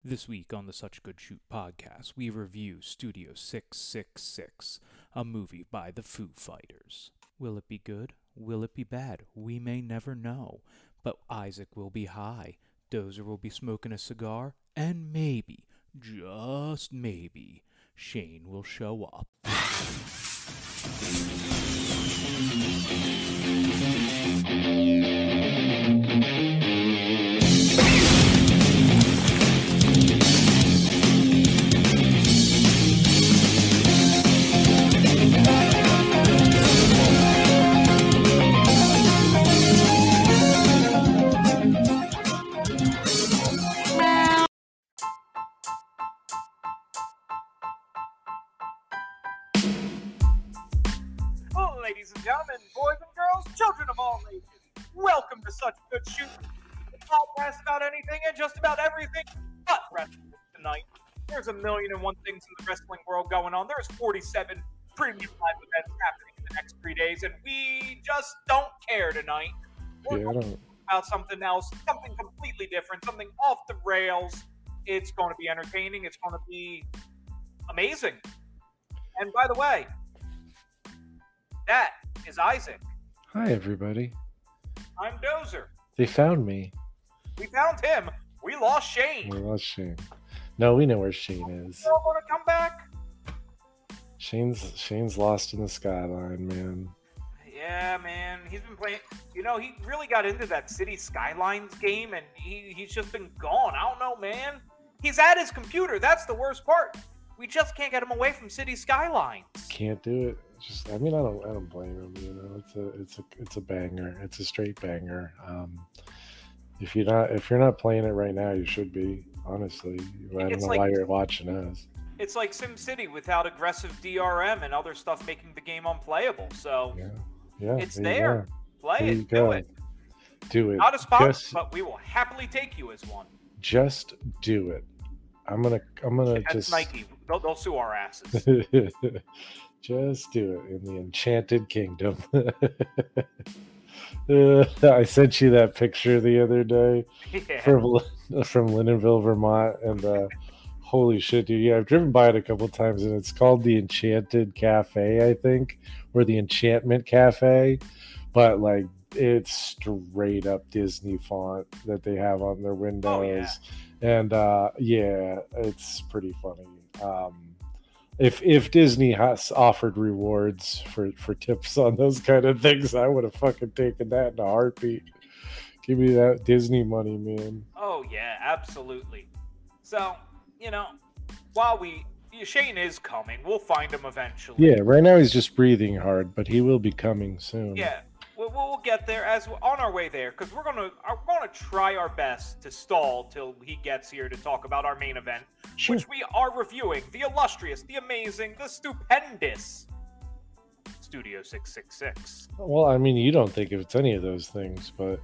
This week on the Such Good Shoot podcast, we review Studio 666, a movie by the Foo Fighters. Will it be good? Will it be bad? We may never know. But Isaac will be high, Dozer will be smoking a cigar, and maybe, just maybe, Shane will show up. Ladies and gentlemen, boys and girls, children of all ages, welcome to Such Good Shoot, the podcast about anything and just about everything but wrestling tonight. There's a million and one things in the wrestling world going on. There's 47 premium live events happening in the next 3 days, and we just don't care tonight. We're going to talk about something else, something completely different, something off the rails. It's going to be entertaining. It's going to be amazing. And by the way, that is Isaac. Hi, everybody. I'm Dozer. They found me. We found him. We lost Shane. We lost Shane. No, we know where Shane is. You don't want to come back? Shane's lost in the skyline, man. Yeah, man. He's been playing. You know, he really got into that City Skylines game, and he's just been gone. I don't know, man. He's at his computer. That's the worst part. We just can't get him away from City Skylines. Can't do it. I don't blame him. You know, it's a banger. It's a straight banger. If you're not playing it right now, you should be. Honestly, I don't know why you're watching us. It's like SimCity without aggressive DRM and other stuff making the game unplayable. So yeah, it's there. Play it. Do it. Not a sponsor, but we will happily take you as one. Just do it. I'm gonna That's just Nike. They'll sue our asses. Just do it in the Enchanted Kingdom. I sent you that picture the other day from Lindenville, Vermont, and holy shit, dude! Yeah, I've driven by it a couple times, and it's called the Enchanted Cafe, I think, or the Enchantment Cafe, but like it's straight up Disney font that they have on their windows, and it's pretty funny. If Disney has offered rewards for tips on those kind of things, I would have fucking taken that in a heartbeat. Give me that Disney money, man. Oh yeah, absolutely. So, while Shane is coming, we'll find him eventually. Yeah, right now he's just breathing hard, but he will be coming soon. Yeah, we'll get there as we're on our way there, because we're gonna try our best to stall till he gets here to talk about our main event, which we are reviewing: the illustrious, the amazing, the stupendous Studio 666. Well, I mean, you don't think it's any of those things, but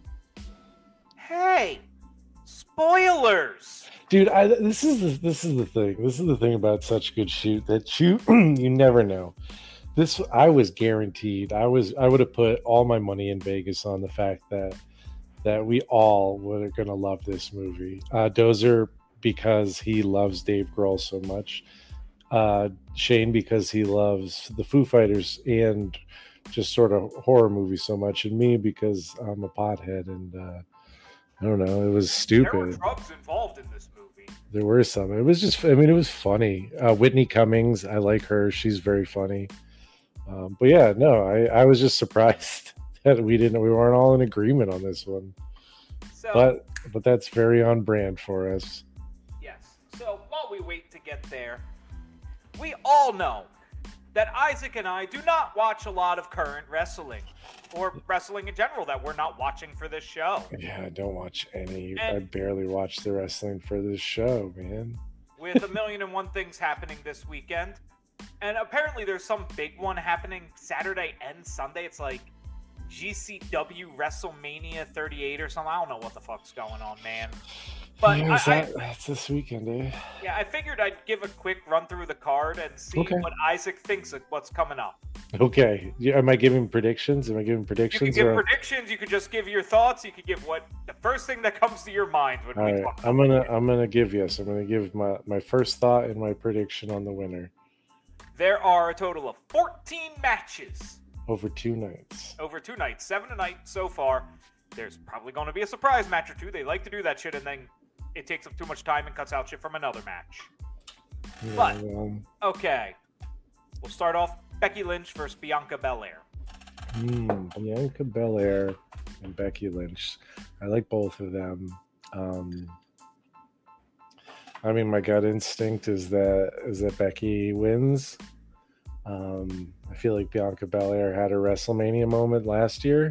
hey, spoilers, dude. This is the thing. This is the thing about Such Good Shoot, that you never know. I was guaranteed. I would have put all my money in Vegas on the fact that we all were going to love this movie. Dozer, because he loves Dave Grohl so much. Shane, because he loves the Foo Fighters and just sort of horror movies so much. And me, because I'm a pothead. And I don't know. It was stupid. There were drugs involved in this movie. There were some. It was just, it was funny. Whitney Cummings, I like her. She's very funny. But yeah, no, I was just surprised that we weren't all in agreement on this one. So, but that's very on brand for us. Yes. So while we wait to get there, we all know that Isaac and I do not watch a lot of current wrestling, or wrestling in general that we're not watching for this show. Yeah, I don't watch any. I barely watch the wrestling for this show, man. With a million and one things happening this weekend. And apparently there's some big one happening Saturday and Sunday. It's like GCW WrestleMania 38 or something. I don't know what the fuck's going on, man. But yeah, that's this weekend, eh? Yeah, I figured I'd give a quick run through the card and see what Isaac thinks of what's coming up. Okay. Am I giving predictions? Am I giving You predictions? could give predictions. You could just give your thoughts. You could give the first thing that comes to your mind when All we right. talk. I'm gonna give yes. I'm gonna give my first thought and my prediction on the winner There are a total of 14 matches over 2 nights. over 2 nights, 7 a night so far. There's probably going to be a surprise match or two. They like to do that shit, and then it takes up too much time and cuts out shit from another match. Yeah, But- well, Okay, we'll start off Becky Lynch versus Bianca Belair. Bianca Belair and Becky Lynch. I like both of them. I mean, my gut instinct is that Becky wins. I feel like Bianca Belair had a WrestleMania moment last year.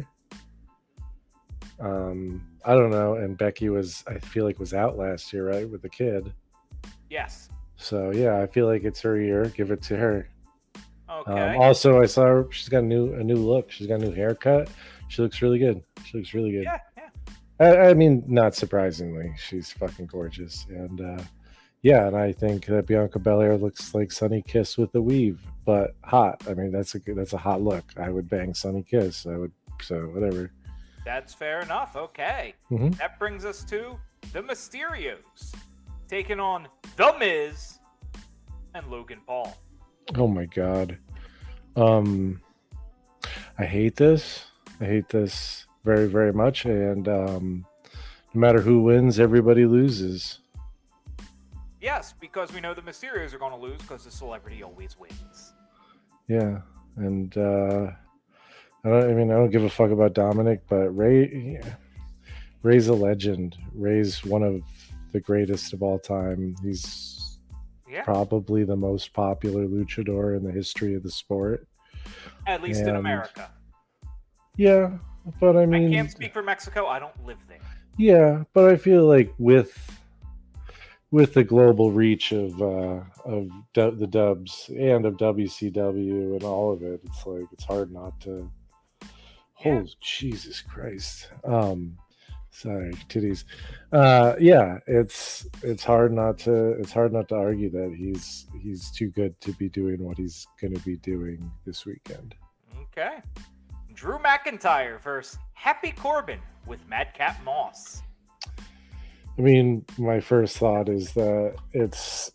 I don't know, and Becky I feel like was out last year, right, with the kid. Yes. So yeah, I feel like it's her year. Give it to her. Okay. Also, I saw her, she's got a new look. She's got a new haircut. She looks really good. Yeah. I mean, not surprisingly, she's fucking gorgeous, and and I think that Bianca Belair looks like Sunny Kiss with the weave, but hot. I mean, that's a hot look. I would bang Sunny Kiss. So whatever. That's fair enough. Okay. Mhm. That brings us to the Mysterios taking on The Miz and Logan Paul. Oh my god. I hate this. I hate this very, very much. And no matter who wins, everybody loses. Yes, because we know the Mysterios are going to lose because the celebrity always wins. Yeah. And I don't give a fuck about Dominic, but Ray's a legend. Ray's one of the greatest of all time. He's probably the most popular luchador in the history of the sport. At least in America. Yeah, but I mean, I can't speak for Mexico. I don't live there. Yeah, but I feel like with the global reach of the Dubs and of WCW and all of it, it's like it's hard not to. Yeah. Oh, Jesus Christ! Sorry, titties. Yeah, it's hard not to argue that he's too good to be doing what he's going to be doing this weekend. Okay. Drew McIntyre versus Happy Corbin with Madcap Moss. I mean, my first thought is that it's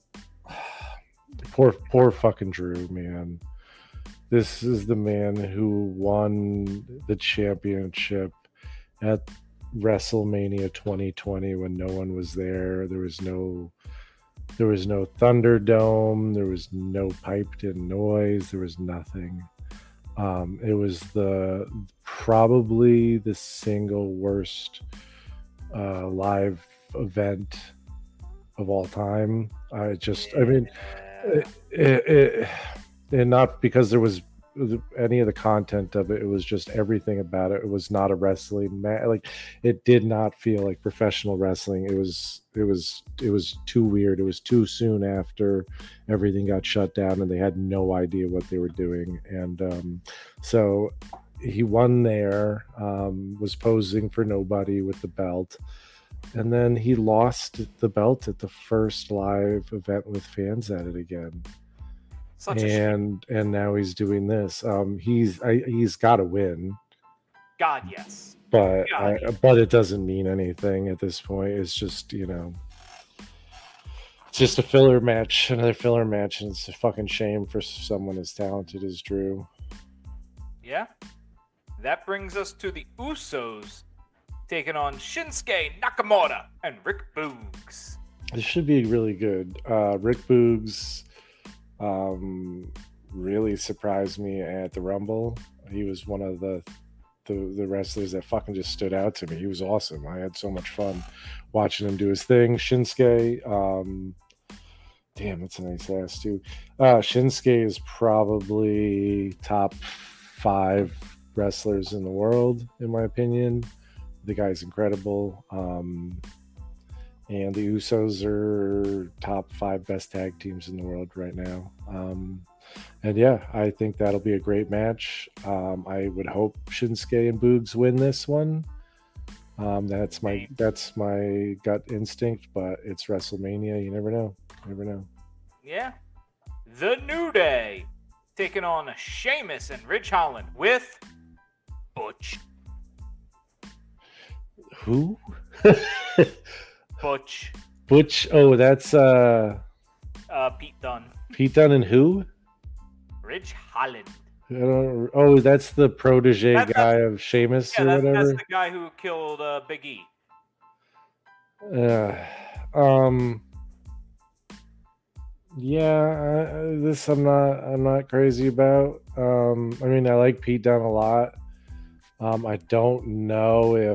poor fucking Drew, man. This is the man who won the championship at WrestleMania 2020 when no one was there. There was no Thunderdome. There was no piped-in noise. There was nothing. It was probably the single worst live event of all time. And not because there was any of the content of it. It was just everything about it. It was not a wrestling match. Like, it did not feel like professional wrestling. It was too weird. It was too soon after everything got shut down and they had no idea what they were doing. And so he won there, was posing for nobody with the belt. And then he lost the belt at the first live event with fans at it again. And now he's doing this. He's got to win. God, yes. But it doesn't mean anything at this point. It's just, it's just a filler match, another filler match, and it's a fucking shame for someone as talented as Drew. Yeah. That brings us to the Usos taking on Shinsuke Nakamura and Rick Boogs. This should be really good. Rick Boogs really surprised me at the Rumble. He was one of the wrestlers that fucking just stood out to me. He was awesome. I had so much fun watching him do his thing. Shinsuke, damn, that's a nice ass too. Shinsuke is probably top 5 wrestlers in the world, in my opinion. The guy's incredible. And the Usos are top 5 best tag teams in the world right now. And yeah, I think that'll be a great match. I would hope Shinsuke and Boogs win this one. That's my gut instinct, but it's WrestleMania. You never know. Yeah. The New Day taking on Sheamus and Ridge Holland with Butch. Who? Butch. Butch. Oh, that's Pete Dunne. Pete Dunne and who? Ridge Holland. I don't, oh, that's the protege That's- guy of Sheamus Yeah, or that's whatever. the guy who killed Big E. Yeah, this I'm not crazy about. I mean, I like Pete Dunne a lot. I don't know if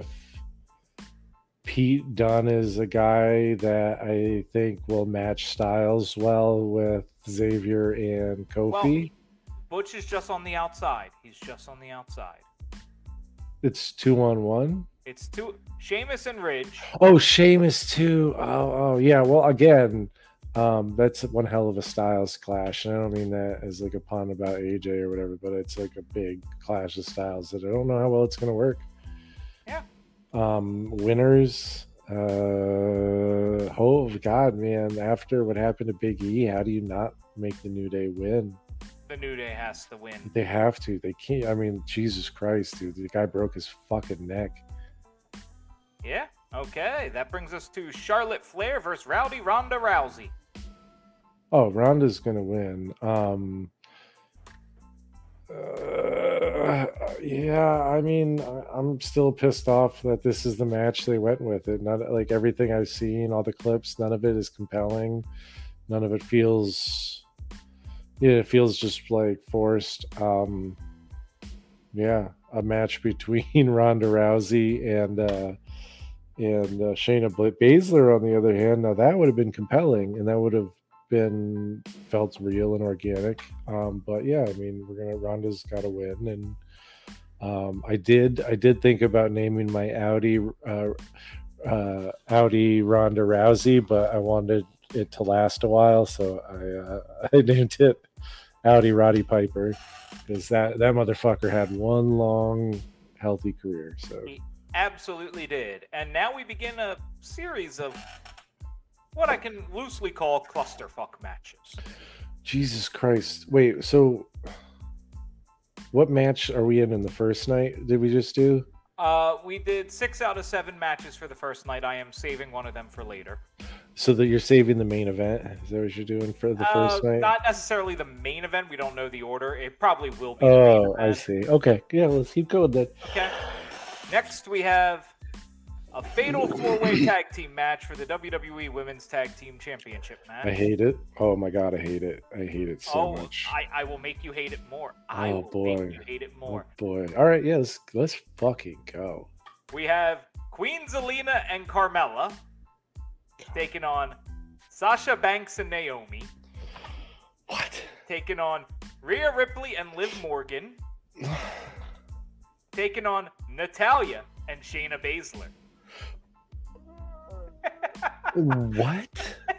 Pete Dunne is a guy that I think will match styles well with Xavier and Kofi. Butch is just on the outside. He's just on the outside. It's 2-on-1. It's Sheamus and Ridge. Oh, Sheamus too. Oh, yeah. Well, again, that's one hell of a styles clash, and I don't mean that as like a pun about AJ or whatever, but it's like a big clash of styles that I don't know how well it's going to work. Yeah. Winners. Oh God, man! After what happened to Big E, how do you not make the New Day win? The New Day has to win. They have to. They can't. I mean, Jesus Christ, dude! The guy broke his fucking neck. Yeah. Okay. That brings us to Charlotte Flair versus Rowdy Ronda Rousey. Oh, Ronda's gonna win. Yeah, I mean, I'm still pissed off that this is the match they went with. It not like everything I've seen, all the clips, none of it is compelling. None of it feels. Yeah, it feels just like forced. Yeah, a match between Ronda Rousey and Shayna Baszler, on the other hand, now that would have been compelling, and that would have been felt real and organic. But yeah, I mean, Ronda's got to win, and I did think about naming my Audi Ronda Rousey, but I wanted it to last a while, so I named it Audi Roddy Piper, because that motherfucker had one long healthy career. So He absolutely did. And now we begin a series of what I can loosely call clusterfuck matches. Jesus Christ. Wait, so what match are we in the first night? Did we just do? We did 6 out of 7 matches for the first night. I am saving one of them for later. So that you're saving the main event? Is that what you're doing for the first night? Not necessarily the main event. We don't know the order. It probably will be the main Oh, event. I see. Okay. Yeah, let's keep going then. Okay. Next, we have a fatal 4-way tag team match for the WWE Women's Tag Team Championship match. I hate it. Oh my God, I hate it. I hate it so much. I will make you hate it more. Oh, boy. Make you hate it more. Oh boy. All right, yeah, let's fucking go. We have Queen Zelina and Carmella taking on Sasha Banks and Naomi, What? taking on Rhea Ripley and Liv Morgan, taking on Natalya and Shayna Baszler. What?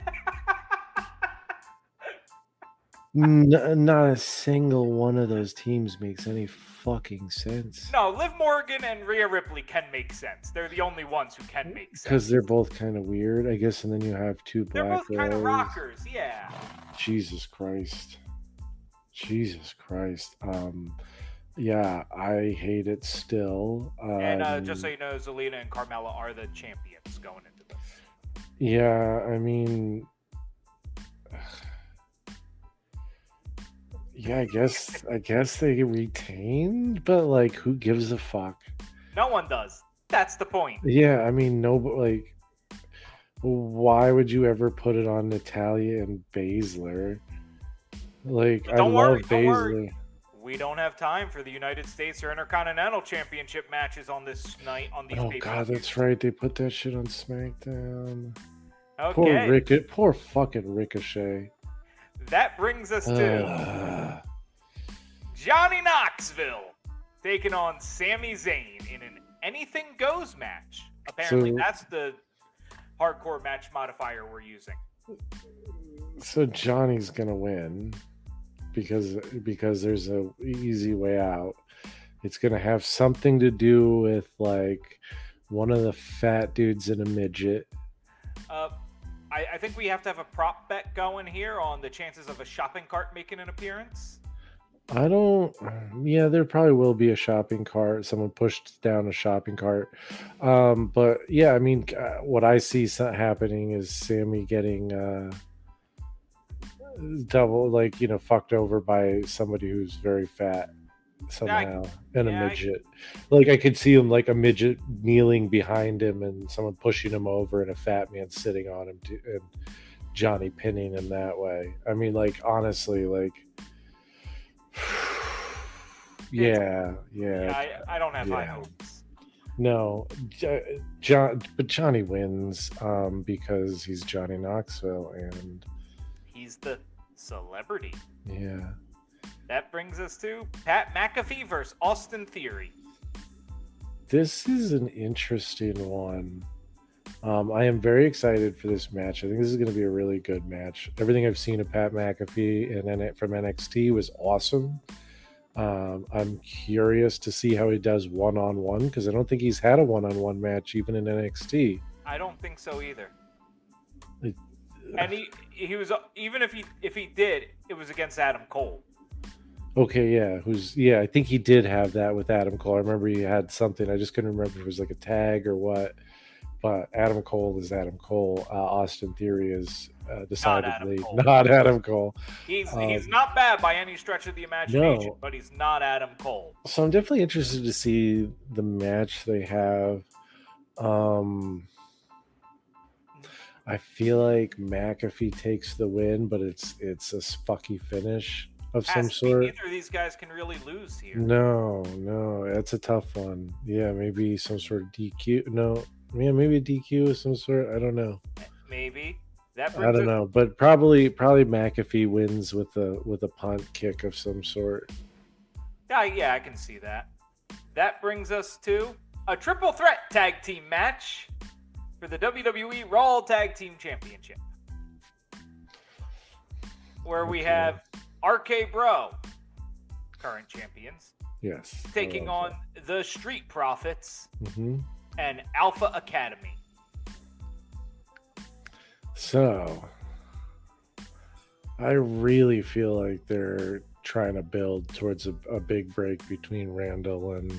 Not a single one of those teams makes any fucking sense. No, Liv Morgan and Rhea Ripley can make sense. They're the only ones who can make sense. Because they're both kind of weird, I guess, and then you have two They're black both kind of guys. rockers, yeah. Jesus Christ. Jesus Christ. Yeah, I hate it still. And just so you know, Zelina and Carmella are the champions going into this. Yeah, I mean, yeah, I guess they retained, but like, who gives a fuck? No one does. That's the point. Yeah, I mean, no, like, why would you ever put it on Natalya and Baszler? Like, But I don't love worry, don't Baszler. worry. We don't have time for the United States or Intercontinental Championship matches on this night on these Oh pay-per-views. God, that's right. They put that shit on SmackDown. Okay. Poor fucking Ricochet. That brings us to Johnny Knoxville taking on Sami Zayn in an anything goes match. Apparently, So- that's the hardcore match modifier we're using. So Johnny's gonna win because there's a easy way out. It's gonna have something to do with like one of the fat dudes in a midget. I think we have to have a prop bet going here on the chances of a shopping cart making an appearance. I don't. Yeah, there probably will be a shopping cart. Someone pushed down a shopping cart. But yeah, I mean, what I see happening is Sammy getting double, like, fucked over by somebody who's very fat somehow, and a yeah, midget. Like, I could see him, like a midget kneeling behind him and someone pushing him over and a fat man sitting on him and Johnny pinning him that way. I mean, like, honestly, like, yeah, I don't have high yeah. hopes. No, but Johnny wins because he's Johnny Knoxville, and He's the celebrity. yeah. That brings us to Pat McAfee versus Austin Theory. This is an interesting one. I am very excited for this match. I think this is going to be a really good match. Everything I've seen of Pat McAfee and from NXT was awesome. I'm curious to see how he does one-on-one because I don't think he's had a one-on-one match even in NXT. I don't think so either. It- And he was, even if he did, it was against Adam Cole. Okay, yeah. I think he did have that with Adam Cole. I remember he had something. I just couldn't remember if it was like a tag or what. But Adam Cole is Adam Cole. Austin Theory is decidedly not Adam Cole. He's not bad by any stretch of the imagination, but he's not Adam Cole. So I'm definitely interested to see the match they have. I feel like McAfee takes the win, but it's a fucky finish of some sort. Neither of these guys can really lose here. No, that's a tough one. Yeah, maybe some sort of DQ. No, yeah, maybe a DQ of some sort. I don't know. Maybe I don't know, but probably McAfee wins with a punt kick of some sort. Yeah, I can see that. That brings us to a triple threat tag team match for the WWE Raw Tag Team Championship, where we have RK Bro, current champions, yes, taking on the Street Profits and Alpha Academy. So, I really feel like they're trying to build towards a big break between Randall and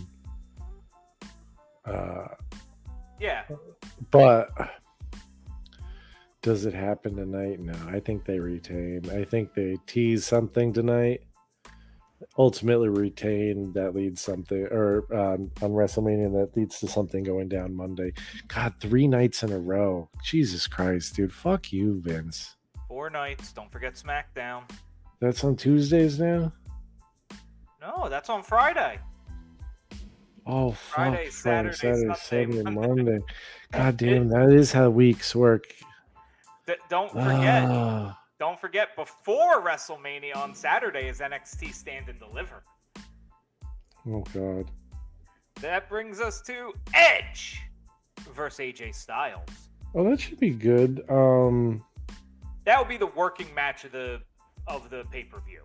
yeah. But does it happen tonight? No, I think they retain. I think they tease something tonight. Ultimately retain, that leads something, or on WrestleMania that leads to something going down Monday. God, 3 nights in a row. Jesus Christ, dude. Fuck you, Vince. 4 nights. Don't forget SmackDown. That's on Tuesdays now? No, that's on Friday. Oh, Friday, fuck. Saturday, Sunday, Monday. God damn, that is how weeks work. Don't forget. Don't forget, before WrestleMania on Saturday is NXT Stand and Deliver. Oh, God. That brings us to Edge versus AJ Styles. Oh, that should be good. That would be the working match of the pay-per-view.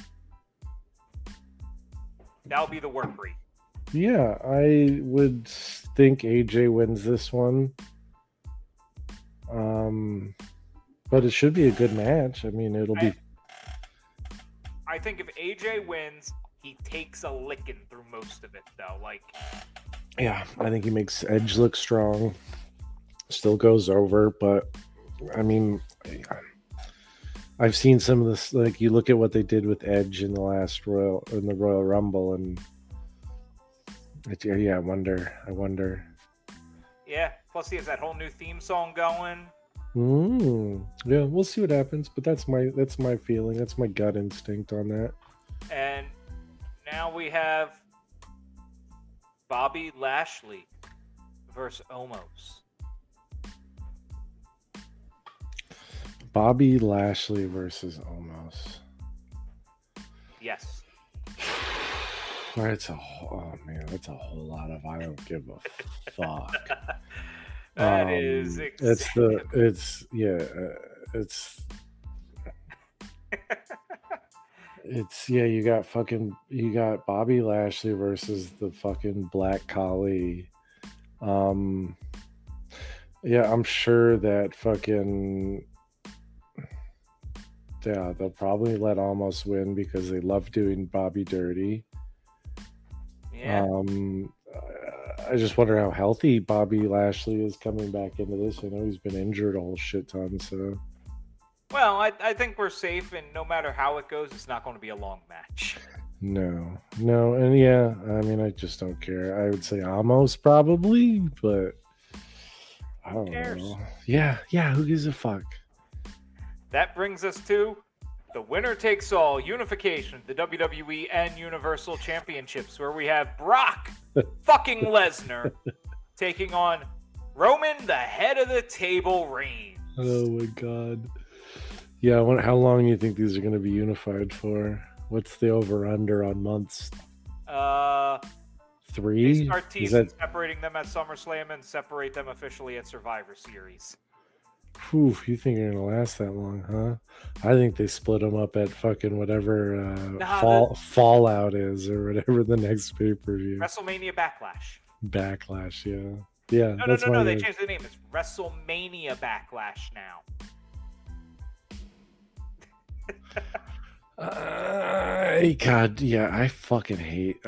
That would be the work rate. Yeah, I would think AJ wins this one. But it should be a good match. I mean, it'll be. I think if AJ wins, he takes a licking through most of it, though. Yeah, I think he makes Edge look strong. Still goes over, but I mean, I've seen some of this. Like, you look at what they did with Edge in the Royal Rumble, and I wonder. Yeah. Plus, he has that whole new theme song going. Yeah, we'll see what happens, but that's my feeling. That's my gut instinct on that. And now we have Bobby Lashley versus Omos. Bobby Lashley versus Omos. Yes. That's a whole lot of I don't give a fuck. That is you got Bobby Lashley versus the fucking Black Khali. I'm sure that fucking Yeah, they'll probably let Almost win because they love doing Bobby dirty. Yeah. I just wonder how healthy Bobby Lashley is coming back into this. I know he's been injured a whole shit ton, so. Well, I think we're safe, and no matter how it goes, it's not going to be a long match. No, and yeah, I mean, I just don't care. I would say Almost probably, but I don't know. Yeah, who gives a fuck? That brings us to the winner takes all unification, the WWE and Universal Championships, where we have Brock fucking Lesnar taking on Roman, the head of the table, Reigns. Oh my god. Yeah, how long do you think these are going to be unified for? What's the over-under on months? 3? They start teasing separating them at SummerSlam and separate them officially at Survivor Series. Whew, you think you're going to last that long, huh? I think they split them up at fucking whatever Fallout is or whatever the next pay-per-view. WrestleMania Backlash. Backlash, yeah. Yeah. No. They changed the name. It's WrestleMania Backlash now. God, yeah, I fucking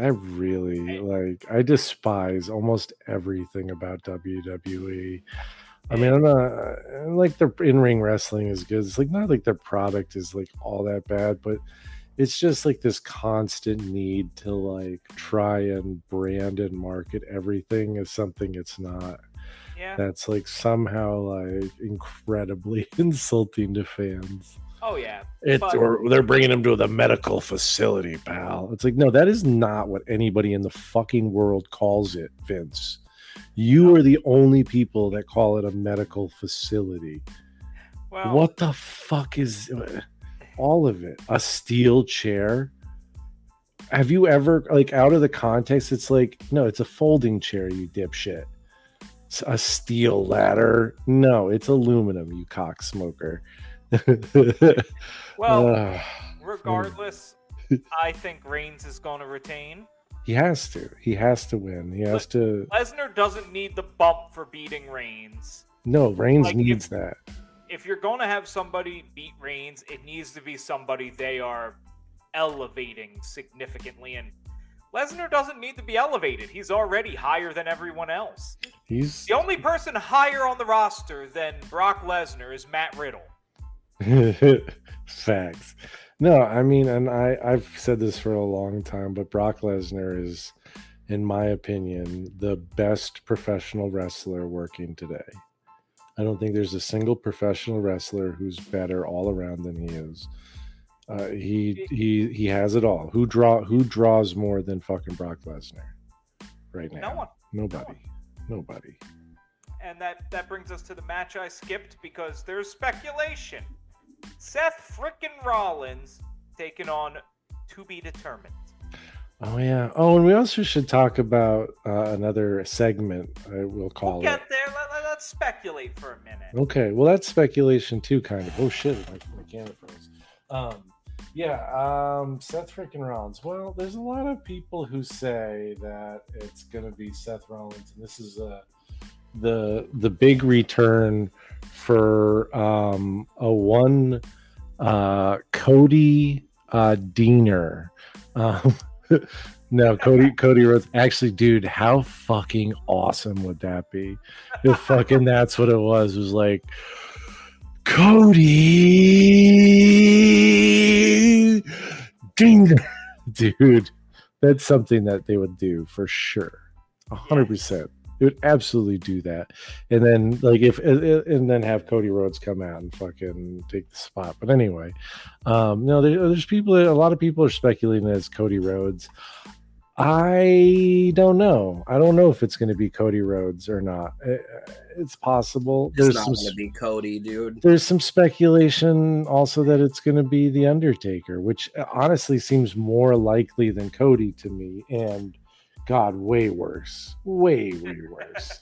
I despise almost everything about WWE. I mean, I'm not like their in-ring wrestling is good. It's like not like their product is like all that bad, but it's just like this constant need to like try and brand and market everything as something it's not. Yeah. That's like somehow like incredibly insulting to fans. Oh yeah. Or they're bringing him to the medical facility, pal. It's like, no, that is not what anybody in the fucking world calls it, Vince. You are the only people that call it a medical facility. Well, what the fuck is all of it? A steel chair? Have you ever, like, out of the context, it's like, no, it's a folding chair, you dipshit. It's a steel ladder? No, it's aluminum, you cocksmoker. Well, regardless, I think Reigns is going to retain. He has to. He has to win. He has to. Lesnar doesn't need the bump for beating Reigns. No, Reigns needs that. If you're going to have somebody beat Reigns, it needs to be somebody they are elevating significantly. And Lesnar doesn't need to be elevated. He's already higher than everyone else. He's the only person higher on the roster than Brock Lesnar is Matt Riddle. Facts. No, I mean, and I've said this for a long time, but Brock Lesnar is, in my opinion, the best professional wrestler working today. I don't think there's a single professional wrestler who's better all around than he is. He has it all. Who draws more than fucking Brock Lesnar right now? No one. Nobody. And that brings us to the match I skipped because there's speculation. Seth frickin' Rollins taking on To Be Determined. Oh yeah. Oh, and we also should talk about another segment. We'll call it. We'll get there. Let's speculate for a minute. Okay. Well, that's speculation too, kind of. Oh shit! My camera froze. Seth frickin' Rollins. Well, there's a lot of people who say that it's gonna be Seth Rollins, and this is the big return for a one Cody Deaner. No, Cody Rhodes. Actually, dude, how fucking awesome would that be? If fucking that's what it was. It was like Cody Deaner. Dude, that's something that they would do for sure. 100%. They would absolutely do that, and then and then have Cody Rhodes come out and fucking take the spot. But anyway, no, there's people. A lot of people are speculating that it's Cody Rhodes. I don't know. I don't know if it's going to be Cody Rhodes or not. It's possible. It's not going to be Cody, dude. There's some speculation also that it's going to be The Undertaker, which honestly seems more likely than Cody to me. And God, way worse. Way worse.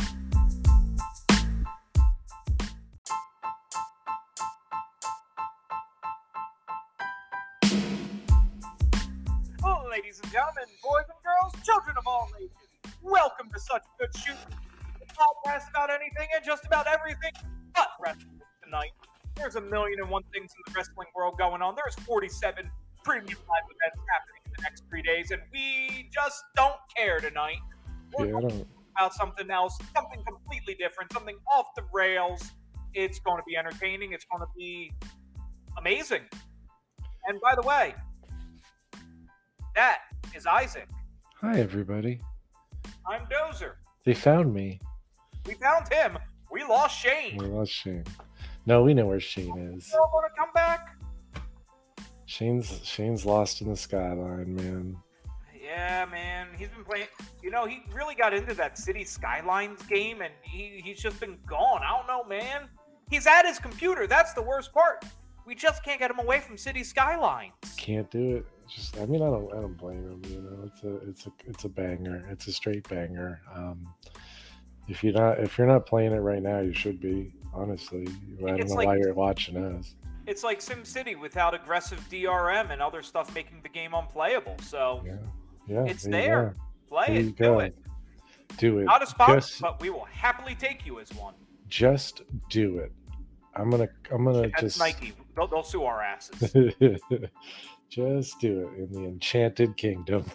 Well, ladies and gentlemen, boys and girls, children of all ages, welcome to Such Good Shoot, the podcast about anything and just about everything but wrestling. Tonight, There's a million and one things in the wrestling world going on. There's 47 premium live events happening in the next 3 days, and we just don't care tonight. We're Yeah, I going don't. about something else, something completely different, something off the rails. It's going to be entertaining. It's going to be amazing. And by the way, that is Isaac. Hi, everybody. I'm Dozer. They found me. We found him. We lost Shane. We lost Shane. No, we know where Shane is. Still going to come back? Shane's lost in the skyline, man. Yeah, man. He's been playing. You know, he really got into that City Skylines game, and he's just been gone. I don't know, man. He's at his computer. That's the worst part. We just can't get him away from City Skylines. Can't do it. Just, I mean, I don't blame him. You know, it's a banger. It's a straight banger. If you're not playing it right now, you should be. Honestly, I don't know why you're watching us. It's like SimCity without aggressive DRM and other stuff making the game unplayable. So yeah, it's there. Play it. Do it. Not a sponsor, but we will happily take you as one. Just do it. I'm gonna That's just Nike. They'll sue our asses. Just do it in the Enchanted Kingdom.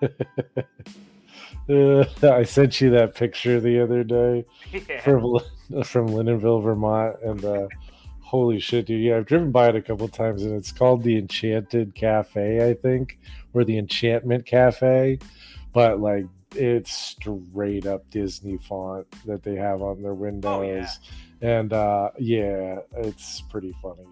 I sent you that picture the other day Yeah. from Lindenville, Vermont, and holy shit, dude! Yeah, I've driven by it a couple times, and it's called the Enchanted Cafe, I think, or the Enchantment Cafe, but like it's straight up Disney font that they have on their windows, and yeah, it's pretty funny.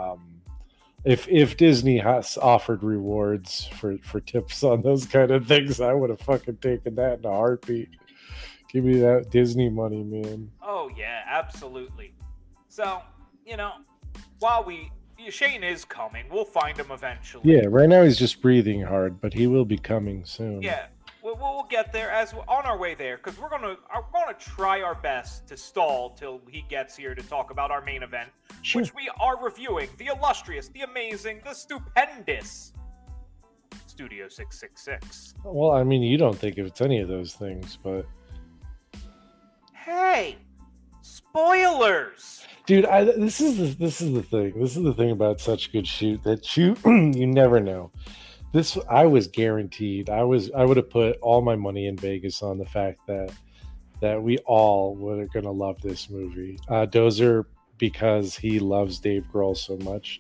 If Disney has offered rewards for tips on those kind of things, I would have fucking taken that in a heartbeat. Give me that Disney money, man. Oh yeah, absolutely. So, you know, while Shane is coming, we'll find him eventually. Yeah, right now he's just breathing hard, but he will be coming soon. Yeah, we'll get there as we're on our way there, because we're gonna try our best to stall till he gets here to talk about our main event, which we are reviewing: the illustrious, the amazing, the stupendous Studio 666. Well, I mean, you don't think if it's any of those things, but hey, spoilers. dude, this is the thing. This is the thing about such good shoot that you never know. This I was guaranteed. I would have put all my money in Vegas on the fact that we all were going to love this movie. Dozer because he loves Dave Grohl so much.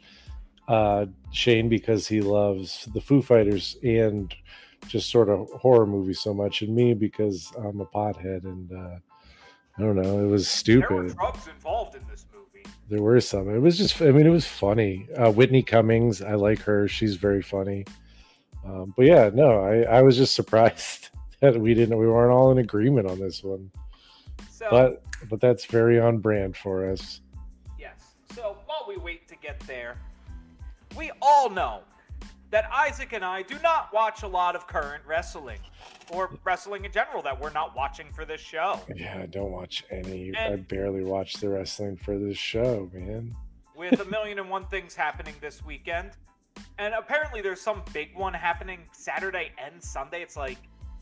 Shane because he loves the Foo Fighters and just sort of horror movies so much, and me because I'm a pothead and I don't know. It was stupid. There were drugs involved in this movie. There were some. It was just. I mean, it was funny. Whitney Cummings. I like her. She's very funny. But yeah, no. I was just surprised that we weren't all in agreement on this one. So, but that's very on brand for us. Yes. So while we wait to get there, we all know that Isaac and I do not watch a lot of current wrestling, or wrestling in general that we're not watching for this show. Yeah, I don't watch any. I And- barely watch the wrestling for this show, man. With a million and one things happening this weekend. And apparently there's some big one happening Saturday and Sunday. It's like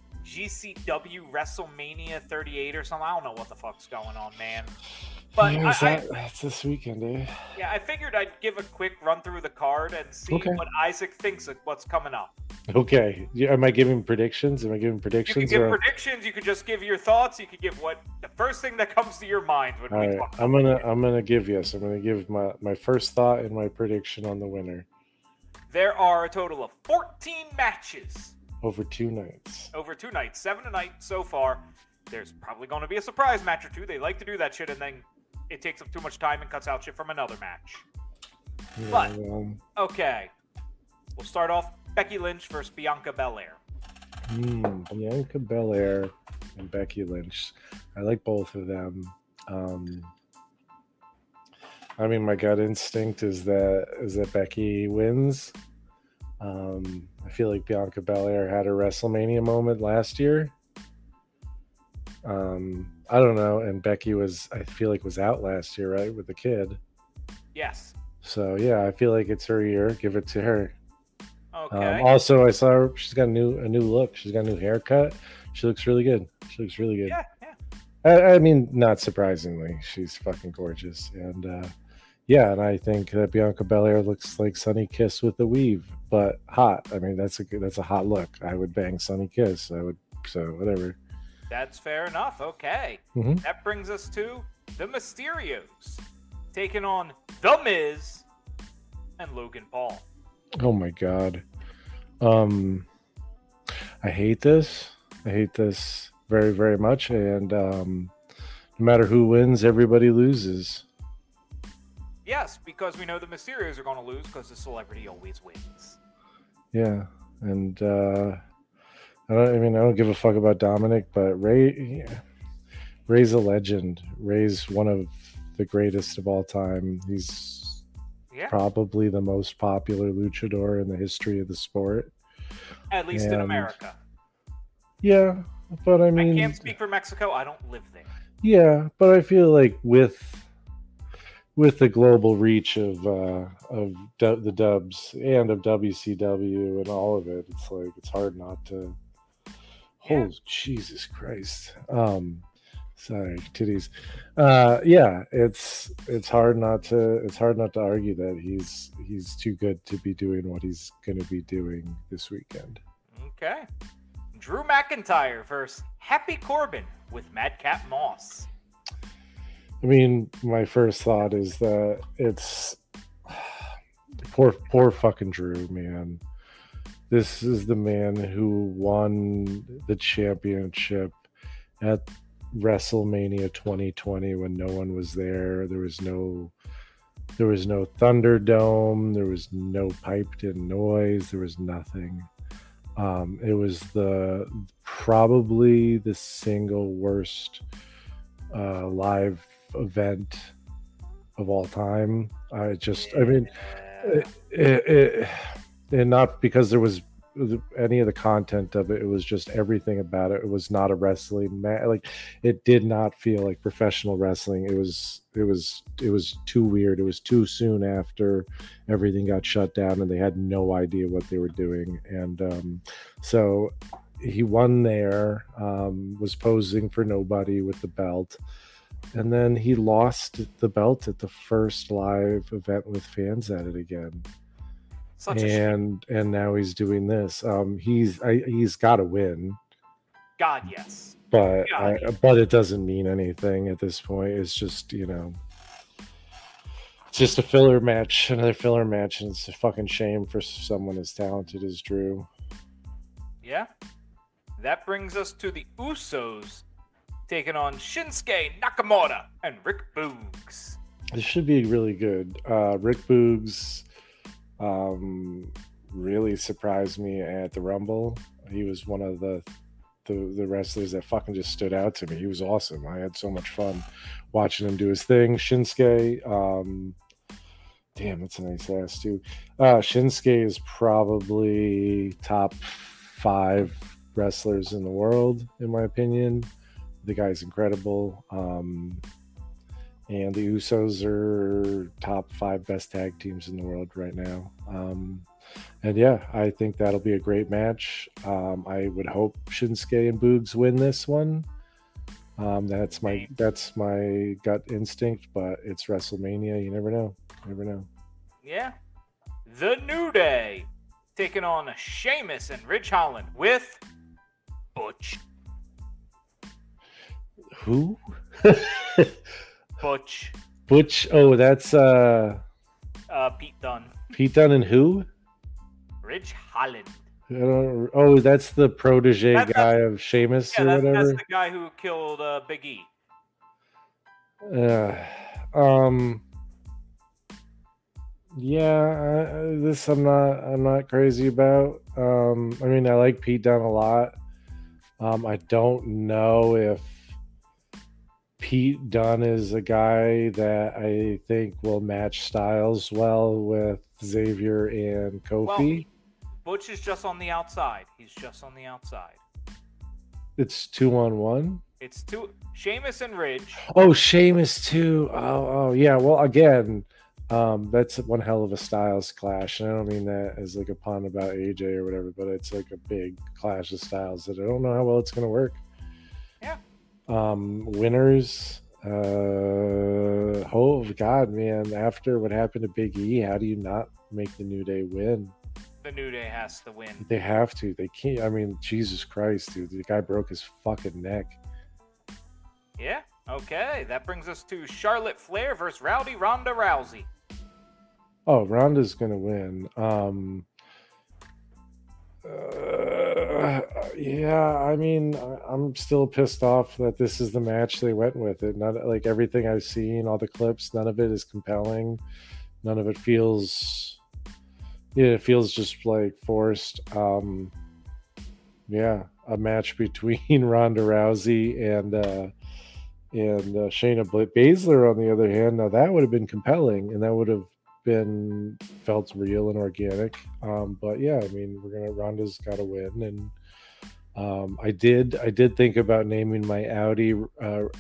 GCW WrestleMania 38 or something. I don't know what the fuck's going on, man. But Yeah, that's this weekend, eh? I figured I'd give a quick run through the card and see what Isaac thinks of what's coming up. Okay. Am I giving predictions? You can give predictions. You could just give your thoughts. You could give the first thing that comes to your mind when we talk. I'm gonna give my first thought and my prediction on the winner. There are a total of 14 matches Over 2 nights. 7 a night so far. There's probably going to be a surprise match or two. They like to do that shit, and then it takes up too much time and cuts out shit from another match. Yeah, But okay, we'll start off Becky Lynch versus Bianca Belair. Bianca Belair and Becky Lynch. I like both of them. I mean, my gut instinct is that Becky wins. I feel like Bianca Belair had a WrestleMania moment last year. I don't know, and Becky was out last year, right, with the kid. Yes. So yeah, I feel like it's her year. Give it to her. Okay. Also, I saw she's got a new look. She's got a new haircut. She looks really good. Yeah. I mean, not surprisingly, she's fucking gorgeous. And Yeah, and I think that Bianca Belair looks like Sunny Kiss with a weave, but hot. I mean, that's a hot look. I would bang Sunny Kiss. So whatever. That's fair enough. Okay. hmm That brings us to the Mysterios, taking on The Miz and Logan Paul. Oh my god. I hate this. I hate this very, very much. And no matter who wins, everybody loses. Yes, because we know the Mysterios are going to lose because the celebrity always wins. Yeah, and I don't give a fuck about Dominic, but Ray's a legend. Ray's one of the greatest of all time. He's probably the most popular luchador in the history of the sport. At least in America. Yeah, but I mean, I can't speak for Mexico. I don't live there. Yeah, but I feel like with the global reach of the Dubs and of WCW and all of it, it's like it's hard not to. Yeah. Oh, Jesus Christ! Sorry, titties. Yeah, it's hard not to argue that he's too good to be doing what he's going to be doing this weekend. Okay. Drew McIntyre versus Happy Corbin with Madcap Moss. I mean, my first thought is that it's poor fucking Drew, man. This is the man who won the championship at WrestleMania 2020 when no one was there. There was no Thunderdome. There was no piped-in noise. There was nothing. It was probably the single worst live event of all time. And not because there was any of the content of it. It was just everything about it. It was not a wrestling match. Like, it did not feel like professional wrestling. It was too weird. It was too soon after everything got shut down and they had no idea what they were doing. And so he won there, was posing for nobody with the belt. And then he lost the belt at the first live event with fans at it again. And now he's doing this. He's got to win. God, yes. But it doesn't mean anything at this point. It's just, it's just a filler match, another filler match, and it's a fucking shame for someone as talented as Drew. Yeah. That brings us to the Usos taking on Shinsuke Nakamura and Rick Boogs. This should be really good. Rick Boogs really surprised me at the Rumble. He was one of the wrestlers that fucking just stood out to me. He was awesome. I had so much fun watching him do his thing. Shinsuke, damn, that's a nice ass too. Shinsuke is probably top 5 wrestlers in the world, in my opinion. The guy's incredible. And the Usos are top 5 best tag teams in the world right now. And yeah, I think that'll be a great match. I would hope Shinsuke and Boogs win this one. That's my gut instinct, but it's WrestleMania. You never know. Yeah. The New Day taking on Sheamus and Ridge Holland with Butch. Who? Butch. Oh, that's Pete Dunne. Pete Dunne and who? Ridge Holland. That's the protege guy of Sheamus or whatever. That's the guy who killed Big E. This I'm not crazy about. I mean, I like Pete Dunne a lot. I don't know if Pete Dunne is a guy that I think will match styles well with Xavier and Kofi. Well, Butch is just on the outside. He's just on the outside. It's 2-on-1? It's Sheamus and Ridge. Oh, Sheamus too. Oh, yeah. Well, again, that's one hell of a styles clash. And I don't mean that as like a pun about AJ or whatever, but it's like a big clash of styles that I don't know how well it's going to work. Yeah. Winners, Oh God, man! After what happened to Big E, how do you not make the New Day win? The New Day has to win. They have to. They can't. I mean, Jesus Christ, dude! The guy broke his fucking neck. Yeah. Okay. That brings us to Charlotte Flair versus Rowdy Ronda Rousey. Oh, Ronda's gonna win. Yeah, I mean, I'm still pissed off that this is the match they went with. It not like everything I've seen, all the clips, none of it is compelling. None of it feels, yeah, it feels just like forced. Yeah, a match between Ronda Rousey and Shayna Baszler, on the other hand, now that would have been compelling, and that would have been felt real and organic. But yeah, I mean, Ronda's got to win, and I did think about naming my Audi Ronda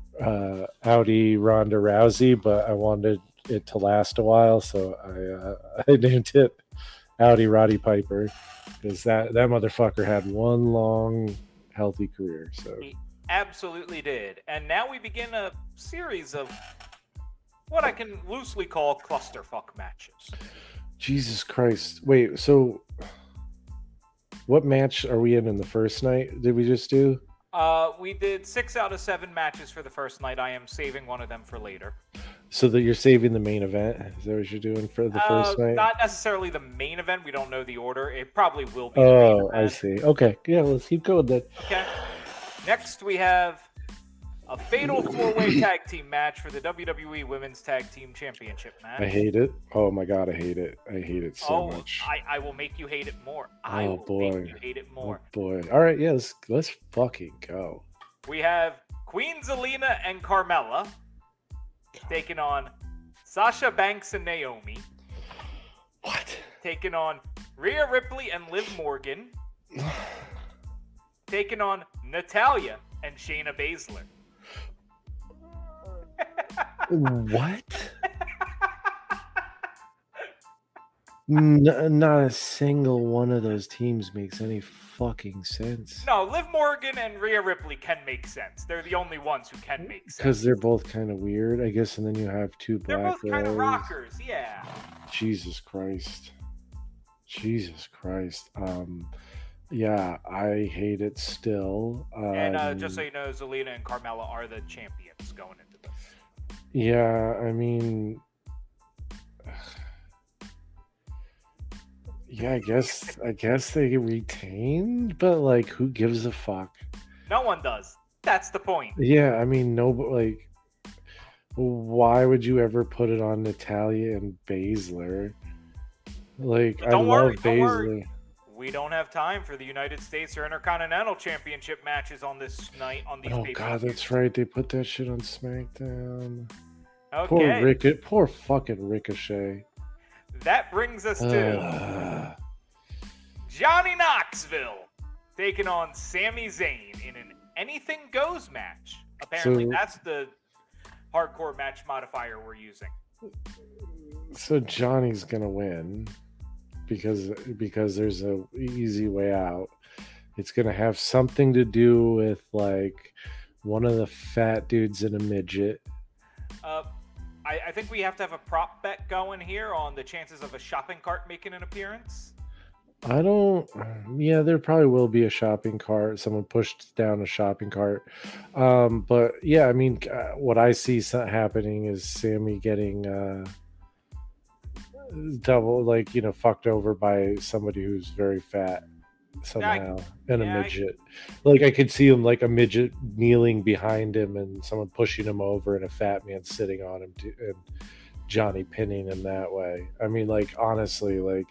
Rousey, but I wanted it to last a while, so I named it Audi Roddy Piper, because that motherfucker had one long healthy career. So He absolutely did. And now we begin a series of what I can loosely call clusterfuck matches. Jesus Christ. Wait, so what match are we in the first night? Did we just do? We did 6 out of 7 matches for the first night. I am saving one of them for later. So that you're saving the main event? Is that what you're doing for the first night? Not necessarily the main event. We don't know the order. It probably will be the main Oh, event. I see. Okay, yeah, let's keep going then. Okay. Next, we have a fatal 4-way tag team match for the WWE Women's Tag Team Championship match. I hate it. Oh my god, I hate it. I hate it so much. I will make you hate it more. I Oh, will boy. make you hate it more. Oh boy. All right, yeah, let's fucking go. We have Queen Zelina and Carmella taking on Sasha Banks and Naomi, What? taking on Rhea Ripley and Liv Morgan, taking on Natalya and Shayna Baszler. What? Not a single one of those teams makes any fucking sense. No, Liv Morgan and Rhea Ripley can make sense. They're the only ones who can make sense. Because they're both kind of weird, I guess, and then you have two They're black both kind of guys. rockers, yeah. Jesus Christ. Jesus Christ. Yeah, I hate it still. And just so you know, Zelina and Carmella are the champions going into this. Yeah, I mean, yeah, I guess they retained, but like, who gives a fuck? No one does. That's the point. Yeah, I mean, no, but like, why would you ever put it on Natalya and Baszler? Like, But I don't love worry, don't Baszler. worry. We don't have time for the United States or Intercontinental Championship matches on this night on these Oh pay-per-views. god, that's right. They put that shit on SmackDown. Okay. Poor fucking Ricochet. That brings us to Johnny Knoxville taking on Sami Zayn in an Anything Goes match. Apparently, So- that's the hardcore match modifier we're using. So Johnny's gonna win because there's a easy way out. It's gonna have something to do with like one of the fat dudes in a midget. I think we have to have a prop bet going here on the chances of a shopping cart making an appearance. I don't. Yeah, there probably will be a shopping cart. Someone pushed down a shopping cart. But yeah, I mean, what I see happening is Sammy getting double, like, fucked over by somebody who's very fat somehow, and a midget. Like, I could see him like a midget kneeling behind him and someone pushing him over and a fat man sitting on him and Johnny pinning him that way. I mean, like, honestly, like,